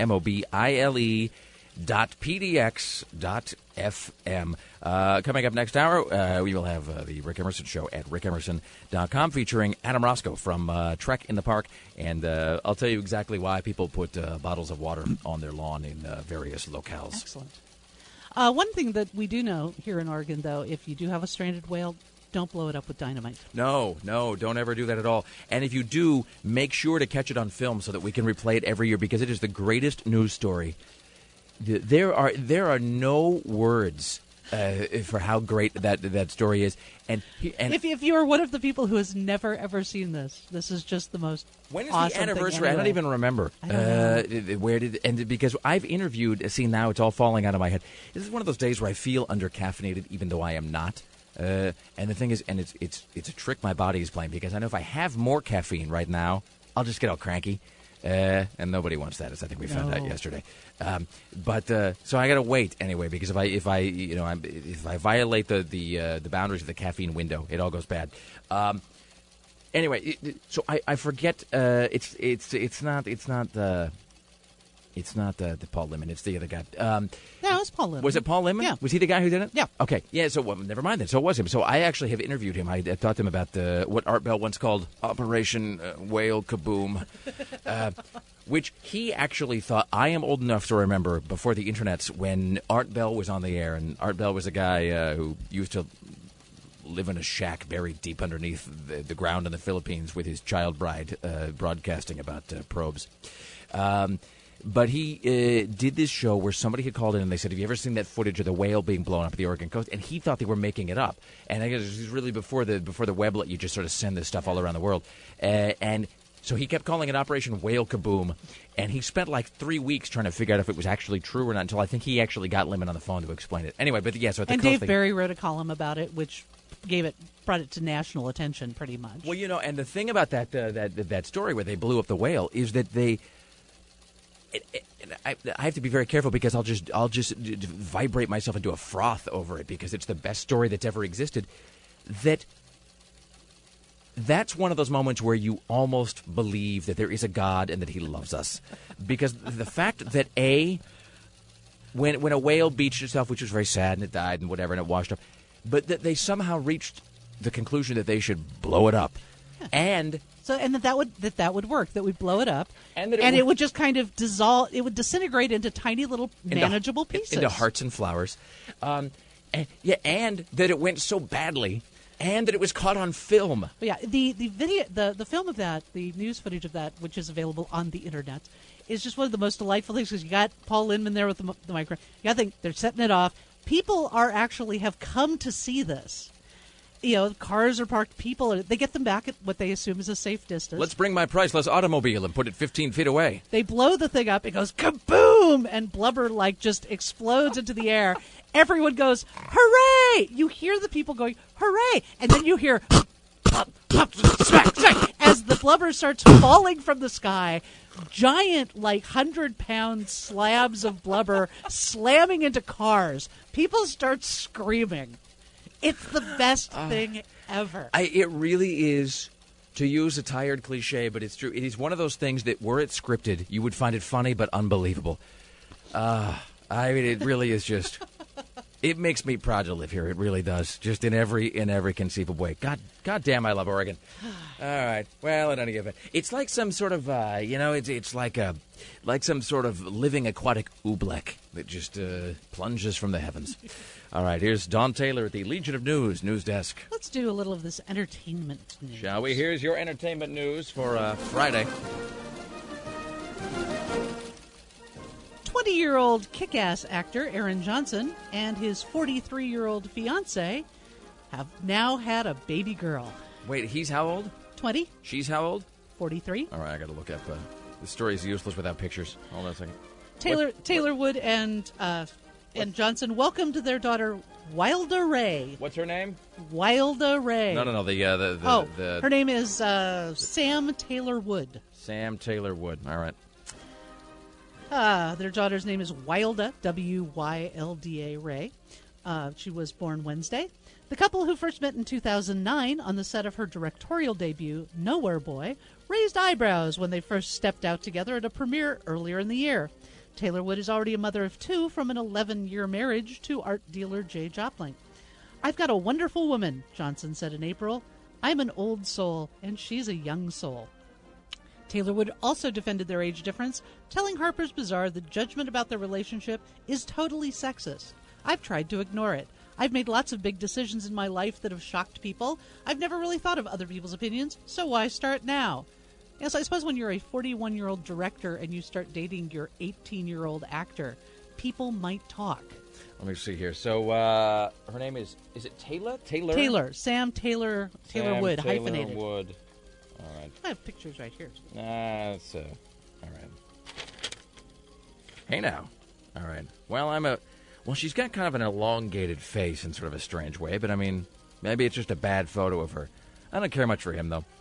mobile.pdx.fm. Coming up next hour, we will have the Rick Emerson Show at rickemerson.com featuring Adam Roscoe from Trek in the Park. And I'll tell you exactly why people put bottles of water on their lawn in various locales. Excellent. One thing that we do know here in Oregon, though, if you do have a stranded whale, don't blow it up with dynamite. No, don't ever do that at all. And if you do, make sure to catch it on film so that we can replay it every year because it is the greatest news story. There are no words for how great that story is. And if you are one of the people who has never ever seen this is just the most. When is awesome the anniversary? Anyway. I don't even remember. I don't know. Because I've interviewed. See, now it's all falling out of my head. This is one of those days where I feel under-caffeinated, even though I am not. And the thing is, and it's a trick my body is playing because I know if I have more caffeine right now, I'll just get all cranky. And nobody wants that, as I think we found out yesterday. So I got to wait anyway because if I violate the boundaries of the caffeine window, it all goes bad. Anyway, so I forget. It's not the Paul Limon. It's the other guy. No, it was Paul Limon. Was it Paul Limon? Yeah. Was he the guy who did it? Yeah. Okay. Yeah. So never mind then. So it was him. So I actually have interviewed him. I taught him about what Art Bell once called Operation Whale Kaboom, which he actually thought. I am old enough to remember before the internets when Art Bell was on the air, and Art Bell was a guy who used to live in a shack buried deep underneath the ground in the Philippines with his child bride broadcasting about probes. But he did this show where somebody had called in and they said, have you ever seen that footage of the whale being blown up at the Oregon coast? And he thought they were making it up. And I guess it was really before the web let you just sort of send this stuff all around the world. And so he kept calling it Operation Whale Kaboom. And he spent like 3 weeks trying to figure out if it was actually true or not until I think he actually got Limon on the phone to explain it. Anyway, but yeah, so at the and coast Dave Barry wrote a column about it, which brought it to national attention pretty much. Well, and the thing about that story where they blew up the whale is that they... I have to be very careful because I'll just vibrate myself into a froth over it because it's the best story that's ever existed. That's one of those moments where you almost believe that there is a God and that he loves us. Because the fact that when a whale beached itself, which was very sad and it died and whatever and it washed up, but that they somehow reached the conclusion that they should blow it up. Yeah. And that would work. That would blow it up, and it would just kind of dissolve. It would disintegrate into tiny little manageable pieces, into hearts and flowers. And that it went so badly, and that it was caught on film. But yeah, the video, the film of that, the news footage of that, which is available on the internet, is just one of the most delightful things because you got Paul Limon there with the microphone. You got to think they're setting it off. People have come to see this. Cars are parked. They get them back at what they assume is a safe distance. Let's bring my priceless automobile and put it 15 feet away. They blow the thing up. It goes kaboom, and blubber just explodes into the air. Everyone goes, hooray! hooray! You hear the people going, hooray! And then you hear pop, pop, smack, smack, as the blubber starts falling from the sky. Giant, 100-pound slabs of blubber slamming into cars. People start screaming. It's the best thing ever. It really is, to use a tired cliche, but it's true. It is one of those things that, were it scripted, you would find it funny but unbelievable. It really is just... It makes me proud to live here. It really does. Just in every conceivable way. God damn, I love Oregon. All right. Well, in any event, it's like some sort of, it's like some sort of living aquatic oobleck that just plunges from the heavens. All right. Here's Don Taylor at the Legion of News desk. Let's do a little of this entertainment news. Shall we? Here's your entertainment news for Friday. 20-year-old kick-ass actor Aaron Johnson and his 43-year-old fiancée have now had a baby girl. Wait, he's how old? 20. She's how old? 43. All right, I got to look up. The story is useless without pictures. Hold on a second. Taylor Wood and Johnson welcomed their daughter Wilda Ray. What's her name? Wilda Ray. No. Her name is Sam Taylor Wood. Sam Taylor Wood. All right. Their daughter's name is Wilda, W-Y-L-D-A Ray. She was born Wednesday. The couple, who first met in 2009 on the set of her directorial debut, Nowhere Boy, raised eyebrows when they first stepped out together at a premiere earlier in the year. Taylor Wood is already a mother of two from an 11-year marriage to art dealer Jay Jopling. "I've got a wonderful woman," Johnson said in April. "I'm an old soul, and she's a young soul." Taylor Wood also defended their age difference, telling Harper's Bazaar that judgment about their relationship is totally sexist. "I've tried to ignore it. I've made lots of big decisions in my life that have shocked people. I've never really thought of other people's opinions, so why start now?" Yes, I suppose when you're a 41-year-old director and you start dating your 18-year-old actor, people might talk. Let me see here. So her name is it Taylor? Taylor. Sam Taylor Wood, hyphenated. Taylor Wood. All right. I have pictures right here. That's all right. Hey now. All right. Well, she's got kind of an elongated face in sort of a strange way, but I mean, maybe it's just a bad photo of her. I don't care much for him though.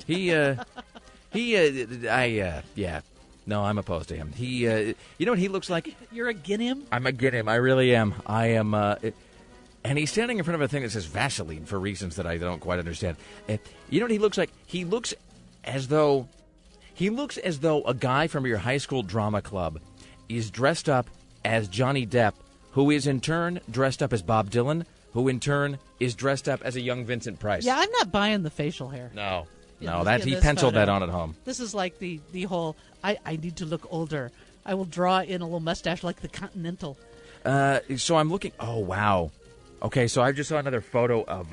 No, I'm opposed to him. You know what he looks like? You're against him? I'm against him. I really am. I am. And he's standing in front of a thing that says Vaseline for reasons that I don't quite understand. You know what he looks like? He looks as though a guy from your high school drama club is dressed up as Johnny Depp, who is in turn dressed up as Bob Dylan, who in turn is dressed up as a young Vincent Price. Yeah, I'm not buying the facial hair. No, he penciled that on at home. This is like the whole, I need to look older. I will draw in a little mustache like the Continental. So I'm looking. Oh wow. Okay, so I just saw another photo of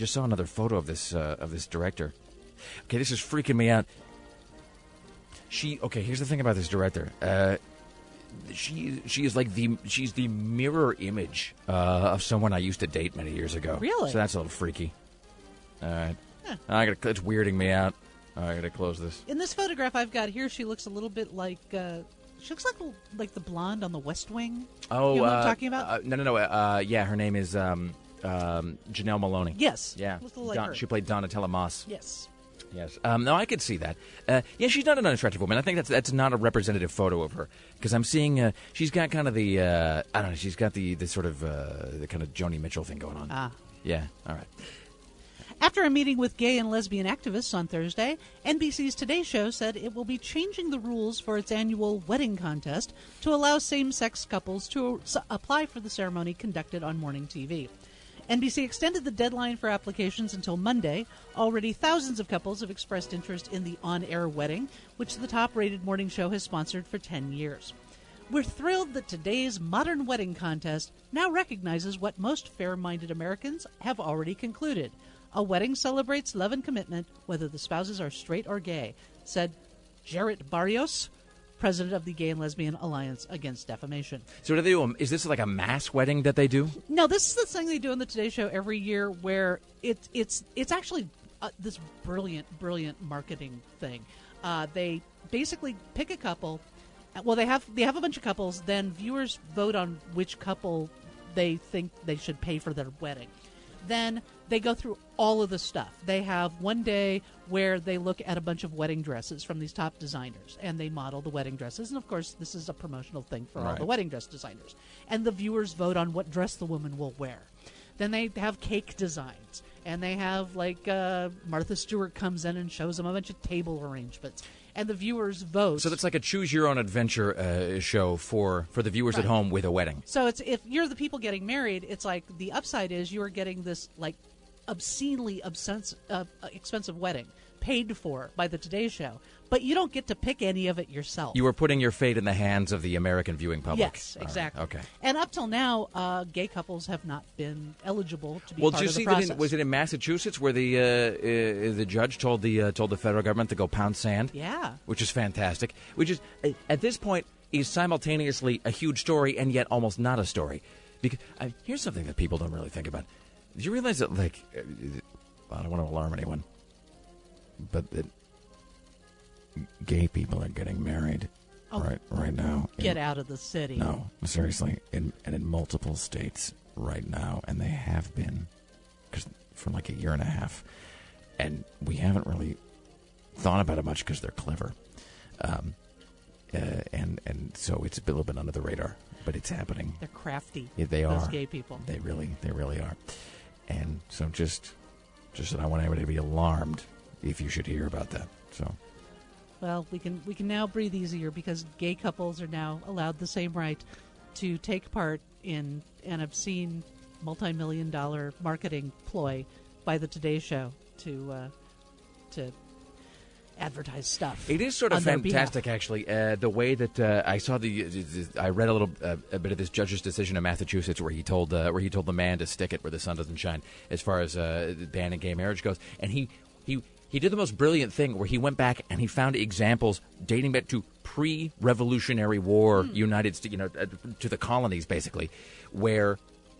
this director. Okay, this is freaking me out. Here's the thing about this director. She is like she's the mirror image of someone I used to date many years ago. Really? So that's a little freaky. All right. Huh. It's weirding me out. I gotta close this. In this photograph I've got here, she looks a little bit like she looks like the blonde on The West Wing. Oh, you know what I'm talking about? No. Yeah, her name is Janelle Maloney. Yes. Yeah. Looks a little like her. She played Donatella Moss. Yes. Yes. No, I could see that. Yeah, she's not an unattractive woman. I think that's not a representative photo of her, because I'm seeing she's got kind of the I don't know. She's got the sort of the kind of Joni Mitchell thing going on. Ah. Yeah. All right. After a meeting with gay and lesbian activists on Thursday, NBC's Today Show said it will be changing the rules for its annual wedding contest to allow same-sex couples to apply for the ceremony conducted on morning TV. NBC extended the deadline for applications until Monday. Already thousands of couples have expressed interest in the on-air wedding, which the top-rated morning show has sponsored for 10 years. "We're thrilled that today's modern wedding contest now recognizes what most fair-minded Americans have already concluded. A wedding celebrates love and commitment, whether the spouses are straight or gay," said Jarrett Barrios, president of the Gay and Lesbian Alliance Against Defamation. So what do they do? Is this like a mass wedding that they do? No, this is the thing they do on the Today Show every year, where it's actually this brilliant marketing thing. They basically pick a couple. Well, they have a bunch of couples. Then viewers vote on which couple they think they should pay for their wedding. Then they go through all of the stuff. They have one day where they look at a bunch of wedding dresses from these top designers, and they model the wedding dresses. And, of course, this is a promotional thing for all the wedding dress designers. And the viewers vote on what dress the woman will wear. Then they have cake designs, and they have, like, Martha Stewart comes in and shows them a bunch of table arrangements. And the viewers vote. So that's like a choose-your-own-adventure show for the viewers at home with a wedding. So it's if you're the people getting married, it's like the upside is you're getting this, like, obscenely expensive wedding paid for by the Today Show. But you don't get to pick any of it yourself. You are putting your fate in the hands of the American viewing public. Yes, exactly. Right. Okay. And up till now, gay couples have not been eligible to be Well, part did you of the see process. that? Was it in Massachusetts where the judge told the federal government to go pound sand? Yeah. Which is fantastic. Which is at this point is simultaneously a huge story and yet almost not a story. Because here's something that people don't really think about. Did you realize that, like, I don't want to alarm anyone, but that gay people are getting married right now. Get out of the city. No, seriously, in multiple states right now, and they have been for like a year and a half, and we haven't really thought about it much because they're clever, and so it's a little bit under the radar, but it's happening. They're crafty. Yeah, they those are. gay people. They really are, and so just that I want everybody to be alarmed if you should hear about that. So. Well, we can now breathe easier because gay couples are now allowed the same right to take part in an obscene multi-million-dollar marketing ploy by the Today Show to advertise stuff. It is sort of fantastic, actually, the way that I saw I read a bit of this judge's decision in Massachusetts where he told the man to stick it where the sun doesn't shine as far as banning gay marriage goes, and he did the most brilliant thing where he went back and he found examples dating back to pre-Revolutionary War United States, to the colonies, basically, where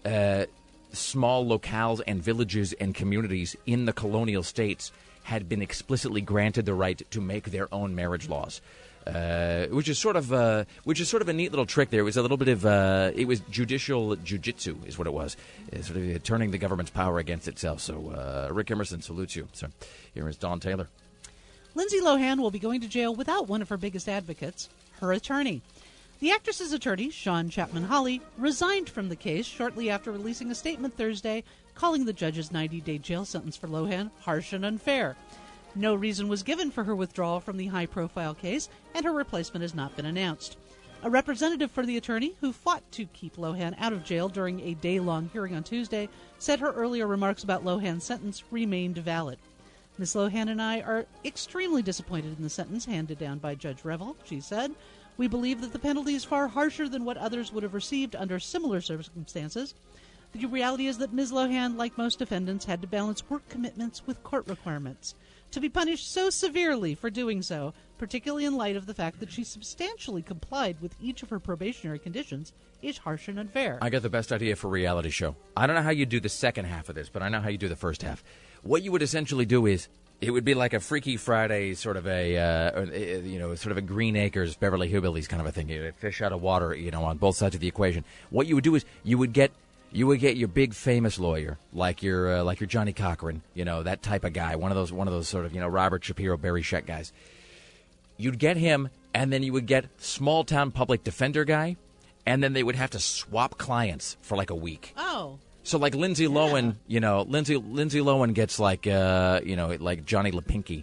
small locales and villages and communities in the colonial states had been explicitly granted the right to make their own marriage laws. Which is sort of a neat little trick there. It was a little bit of it was judicial jujitsu is what it was, sort of turning the government's power against itself. So Rick Emerson salutes you. So here is Dawn Taylor. Lindsay Lohan will be going to jail without one of her biggest advocates, her attorney. The actress's attorney, Sean Chapman-Hawley, resigned from the case shortly after releasing a statement Thursday calling the judge's 90-day jail sentence for Lohan harsh and unfair. No reason was given for her withdrawal from the high-profile case, and her replacement has not been announced. A representative for the attorney, who fought to keep Lohan out of jail during a day-long hearing on Tuesday, said her earlier remarks about Lohan's sentence remained valid. Ms. Lohan and I are extremely disappointed in the sentence handed down by Judge Revel, she said. We believe that the penalty is far harsher than what others would have received under similar circumstances. The reality is that Ms. Lohan, like most defendants, had to balance work commitments with court requirements. To be punished so severely for doing so, particularly in light of the fact that she substantially complied with each of her probationary conditions, is harsh and unfair. I got the best idea for a reality show. I don't know how you do the second half of this, but I know how you do the first half. What you would essentially do is, it would be like a Freaky Friday, sort of sort of a Green Acres, Beverly Hillbillies kind of a thing. You fish out of water, on both sides of the equation. What you would do is you would get your big famous lawyer, like your Johnny Cochran, that type of guy, one of those sort of Robert Shapiro, Barry Scheck guys. You'd get him, and then you would get small town public defender guy, and then they would have to swap clients for like a week. Oh. So like Lindsay Lohan, Lindsay Lohan gets like like Johnny Lipinski,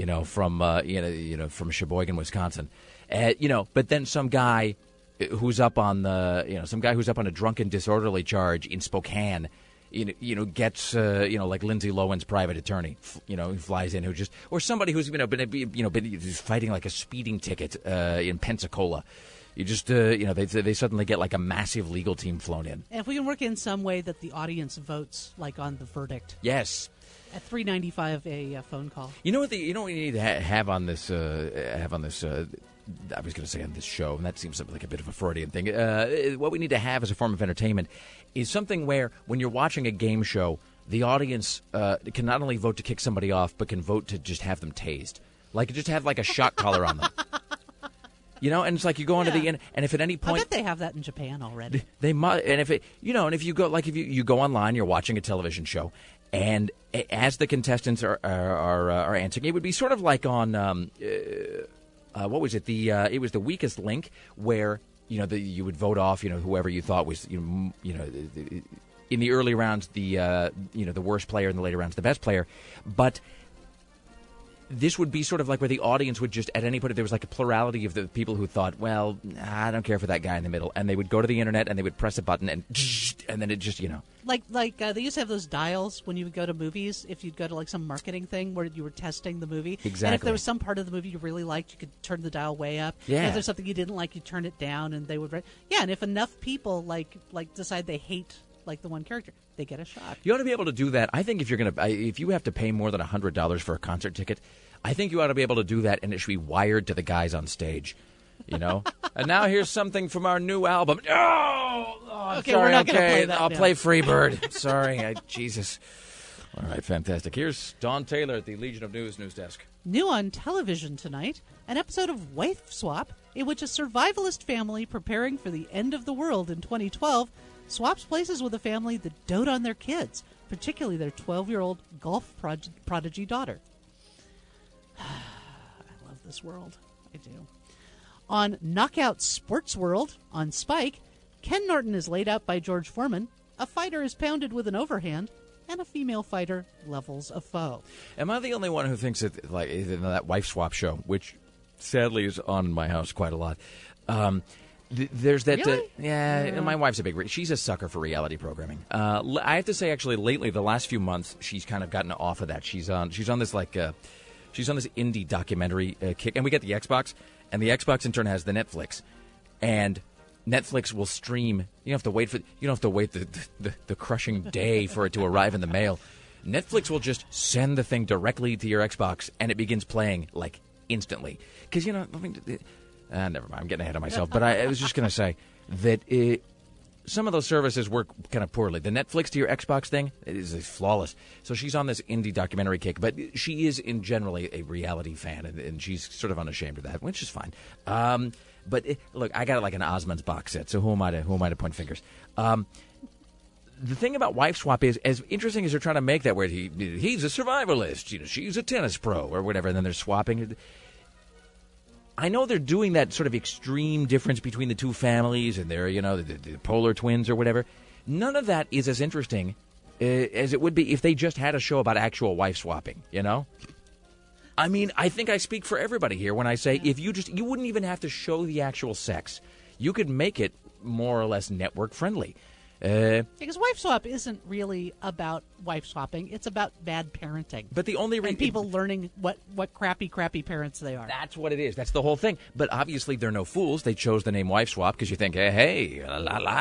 from Sheboygan, Wisconsin, but then some guy who's up on a drunken disorderly charge in Spokane, gets like Lindsay Lohan's private attorney, who flies in, or somebody who's been fighting like a speeding ticket in Pensacola. You just they suddenly get like a massive legal team flown in. And if we can work in some way that the audience votes, like on the verdict. Yes. At $3.95 a phone call. You know what we need to have on this I was going to say on this show, and that seems like a bit of a Freudian thing. What we need to have as a form of entertainment is something where, when you're watching a game show, the audience can not only vote to kick somebody off, but can vote to just have them tased. Like, just have like a shot collar on them. And it's like you go onto Yeah. the and if at any I point bet they have that in Japan already. they must, and if it, and if you go you go online, you're watching a television show, and as the contestants are answering, it would be sort of like on what was it? It was The Weakest Link, where you would vote off whoever you thought was in the early rounds the worst player, in the later rounds the best player, but this would be sort of like where the audience would just, at any point, if there was like a plurality of the people who thought, well, I don't care for that guy in the middle, and they would go to the internet and they would press a button and then it just, Like they used to have those dials when you would go to movies, if you'd go to like some marketing thing where you were testing the movie. Exactly. And if there was some part of the movie you really liked, you could turn the dial way up. Yeah. And if there's something you didn't like, you turn it down, and they would. Yeah, and if enough people like decide they hate like the one character, they get a shot. You ought to be able to do that. I think if you have to pay more than $100 for a concert ticket, I think you ought to be able to do that, and it should be wired to the guys on stage. And now here's something from our new album. Oh, Okay, sorry. we're not gonna play that I'll now. play Freebird. Sorry, Jesus. All right, fantastic. Here's Dawn Taylor at the Legion of News desk. New on television tonight, an episode of Wife Swap, in which a survivalist family preparing for the end of the world in 2012 swaps places with a family that dote on their kids, particularly their 12-year-old golf prodigy daughter. I love this world. I do. On Knockout Sports World on Spike, Ken Norton is laid out by George Foreman, a fighter is pounded with an overhand, and a female fighter levels a foe. Am I the only one who thinks that, like, in that wife swap show, which sadly is on in my house quite a lot, there's that... Really? Yeah, my wife's a big... She's a sucker for reality programming. I have to say, actually, lately, the last few months, she's kind of gotten off of that. She's on this, like... she's on this indie documentary kick. And we get the Xbox, and the Xbox, in turn, has the Netflix. And... Netflix will stream. You don't have to wait the crushing day for it to arrive in the mail. Netflix will just send the thing directly to your Xbox, and it begins playing like instantly. Because never mind. I'm getting ahead of myself. But I was just going to say that some of those services work kind of poorly. The Netflix to your Xbox thing is flawless. So she's on this indie documentary kick, but she is in generally a reality fan, and she's sort of unashamed of that, which is fine. But look, I got like an Osmonds box set, so who am I to point fingers? The thing about wife swap is, as interesting as they're trying to make that, where he's a survivalist, she's a tennis pro or whatever, and then they're swapping. I know they're doing that sort of extreme difference between the two families, and they're the polar twins or whatever. None of that is as interesting as it would be if they just had a show about actual wife swapping. I mean, I think I speak for everybody here when I say if you wouldn't even have to show the actual sex. You could make it more or less network friendly. Because wife swap isn't really about wife swapping; it's about bad parenting. But the only and people learning what crappy parents they are. That's what it is. That's the whole thing. But obviously, they're no fools. They chose the name wife swap because you think, hey, la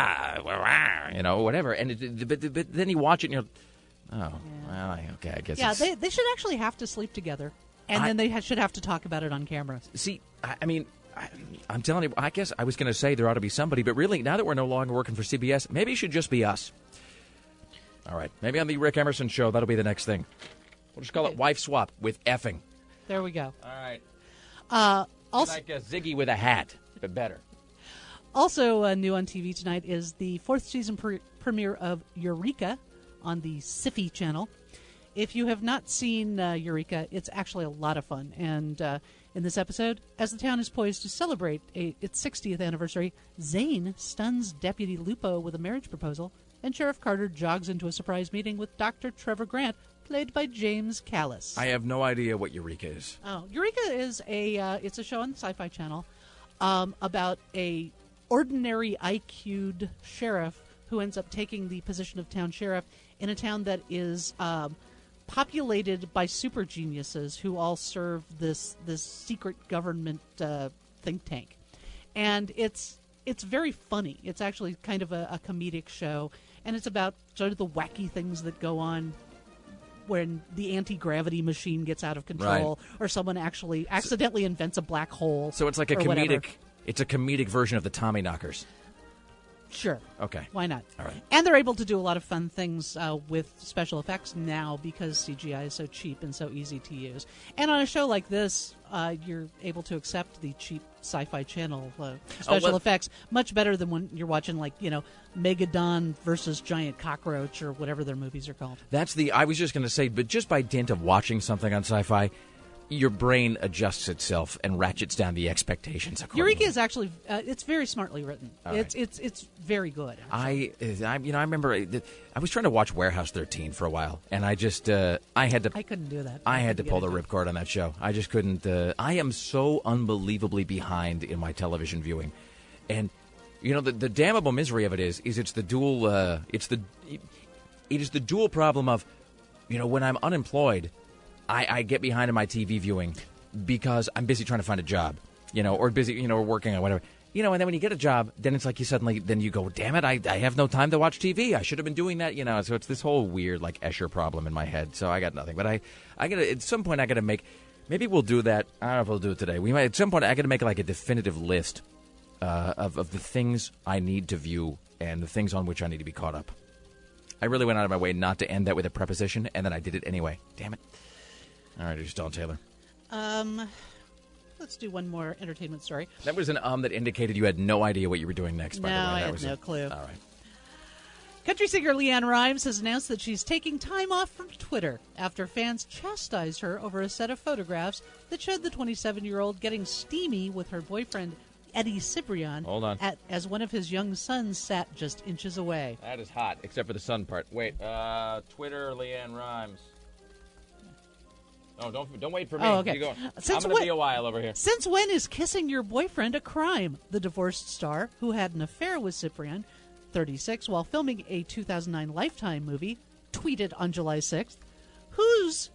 la, whatever. And but then you watch it and you're, well, okay, I guess. Yeah, they should actually have to sleep together. And then they should have to talk about it on camera. See, I mean, I'm telling you, I guess I was going to say there ought to be somebody, but really, now that we're no longer working for CBS, maybe it should just be us. All right, maybe on the Rick Emerson show, that'll be the next thing. We'll just call it Wife Swap with effing. There we go. All right. Also, like a Ziggy with a hat, but better. Also new on TV tonight is the 4th season premiere of Eureka on the Syfy channel. If you have not seen Eureka, it's actually a lot of fun. And in this episode, as the town is poised to celebrate its 60th anniversary, Zane stuns Deputy Lupo with a marriage proposal, and Sheriff Carter jogs into a surprise meeting with Dr. Trevor Grant, played by James Callis. I have no idea what Eureka is. Oh, Eureka is it's a show on the Sci-Fi Channel about a ordinary IQ'd sheriff who ends up taking the position of town sheriff in a town that is populated by super geniuses who all serve this secret government think tank, and it's very funny. It's actually kind of a comedic show, and it's about sort of the wacky things that go on when the anti-gravity machine gets out of control, right, or someone actually accidentally invents a black hole. So it's like a comedic. Whatever. It's a comedic version of the Tommyknockers. Sure. Okay. Why not? All right. And they're able to do a lot of fun things with special effects now because CGI is so cheap and so easy to use. And on a show like this, you're able to accept the cheap Sci-Fi Channel special effects much better than when you're watching, like, Megadon versus Giant Cockroach or whatever their movies are called. I was just going to say, but just by dint of watching something on Sci-Fi, your brain adjusts itself and ratchets down the expectations accordingly. Eureka is actually it's very smartly written. Right. It's very good. I remember I was trying to watch Warehouse 13 for a while, and I couldn't do that. I had to pull the ripcord on that show. I just couldn't. I am so unbelievably behind in my television viewing, and the damnable misery of it is it's the dual it is the dual problem of when I'm unemployed. I get behind in my TV viewing because I'm busy trying to find a job, or busy, or working or whatever. And then when you get a job, then it's like then you go, damn it, I have no time to watch TV. I should have been doing that, So it's this whole weird, like, Escher problem in my head. So I got nothing. But I gotta, at some point, I got to make, maybe we'll do that. I don't know if we'll do it today. We might, at some point, I got to make, like, a definitive list of the things I need to view and the things on which I need to be caught up. I really went out of my way not to end that with a preposition, and then I did it anyway. Damn it. All right, here's Dawn Taylor. Let's do one more entertainment story. That was an that indicated you had no idea what you were doing next, by the way. I had no clue. All right. Country singer Leanne Rimes has announced that she's taking time off from Twitter after fans chastised her over a set of photographs that showed the 27-year-old getting steamy with her boyfriend, Eddie Cibrian, hold on, as one of his young sons sat just inches away. That is hot, except for the son part. Wait, Twitter, Leanne Rimes. Oh, don't wait for me. Oh, okay. I'm going to be a while over here. Since when is kissing your boyfriend a crime? The divorced star, who had an affair with Ciprian, 36, while filming a 2009 Lifetime movie, tweeted on July 6th, whose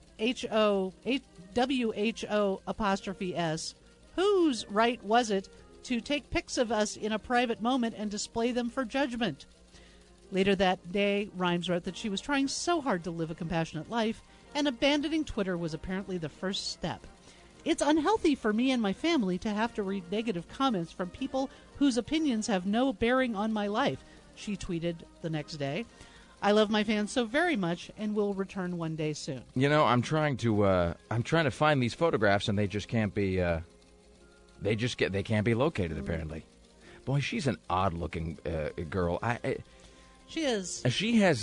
WHO''S, whose right was it to take pics of us in a private moment and display them for judgment? Later that day, Rimes wrote that she was trying so hard to live a compassionate life, and abandoning Twitter was apparently the first step. It's unhealthy for me and my family to have to read negative comments from people whose opinions have no bearing on my life, she tweeted the next day. I love my fans so very much and will return one day soon. I'm trying to find these photographs, and they just can't be they can't be located apparently. Boy, she's an odd-looking girl. She is. She has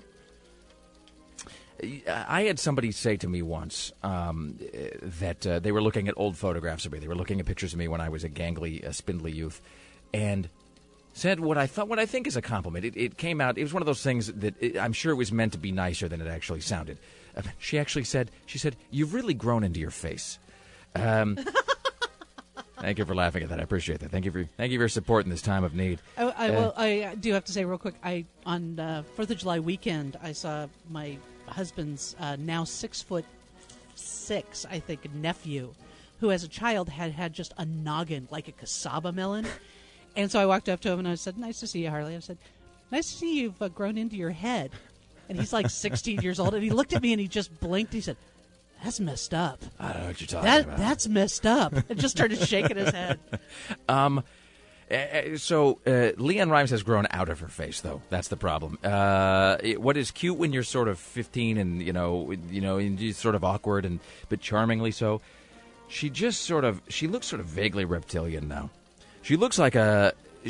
I had somebody say to me once that they were looking at old photographs of me. They were looking at pictures of me when I was a gangly, spindly youth, and said what I think is a compliment. It came out. It was one of those things that I'm sure it was meant to be nicer than it actually sounded. She said, "You've really grown into your face." Thank you for laughing at that. I appreciate that. Thank you for your support in this time of need. I do have to say real quick. On 4th of July weekend, I saw my husband's now 6'6", I think, nephew, who as a child had just a noggin like a cassava melon. And so I walked up to him and I said, "Nice to see you, Harley." I said, "Nice to see you've grown into your head." And he's like 16 years old, and he looked at me and he just blinked. He said, "That's messed up." I don't know what you're talking about. That's messed up. And just started shaking his head. So Leanne Rimes has grown out of her face, though. That's the problem. What is cute when you're sort of 15 and and you're sort of awkward but charmingly so. She looks sort of vaguely reptilian now. She looks like a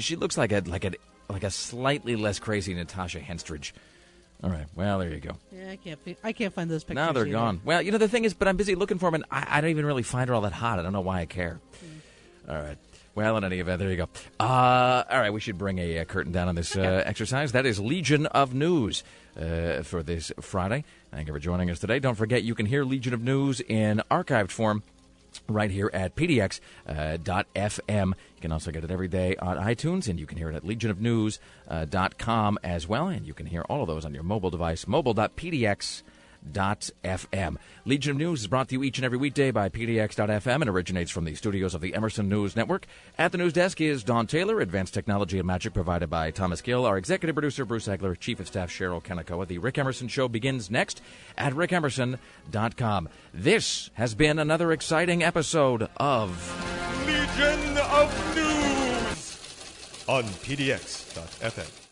slightly less crazy Natasha Henstridge. All right. Well, there you go. Yeah, I can't find those pictures. Now they're either. gone. Well, the thing is, but I'm busy looking for them, and I don't even really find her all that hot. I don't know why I care. All right. Well, in any event, there you go. All right, we should bring a curtain down on this exercise. That is Legion of News for this Friday. Thank you for joining us today. Don't forget, you can hear Legion of News in archived form right here at pdx.fm. You can also get it every day on iTunes, and you can hear it at legionofnews.com as well, and you can hear all of those on your mobile device, mobile.pdx.fm. Legion of News is brought to you each and every weekday by PDX.FM and originates from the studios of the Emerson News Network. At the news desk is Dawn Taylor, advanced technology and magic provided by Thomas Gill, our executive producer Bruce Egler, chief of staff Cheryl Kanakawa. The Rick Emerson Show begins next at rickemerson.com. This has been another exciting episode of Legion of News. on PDX.FM.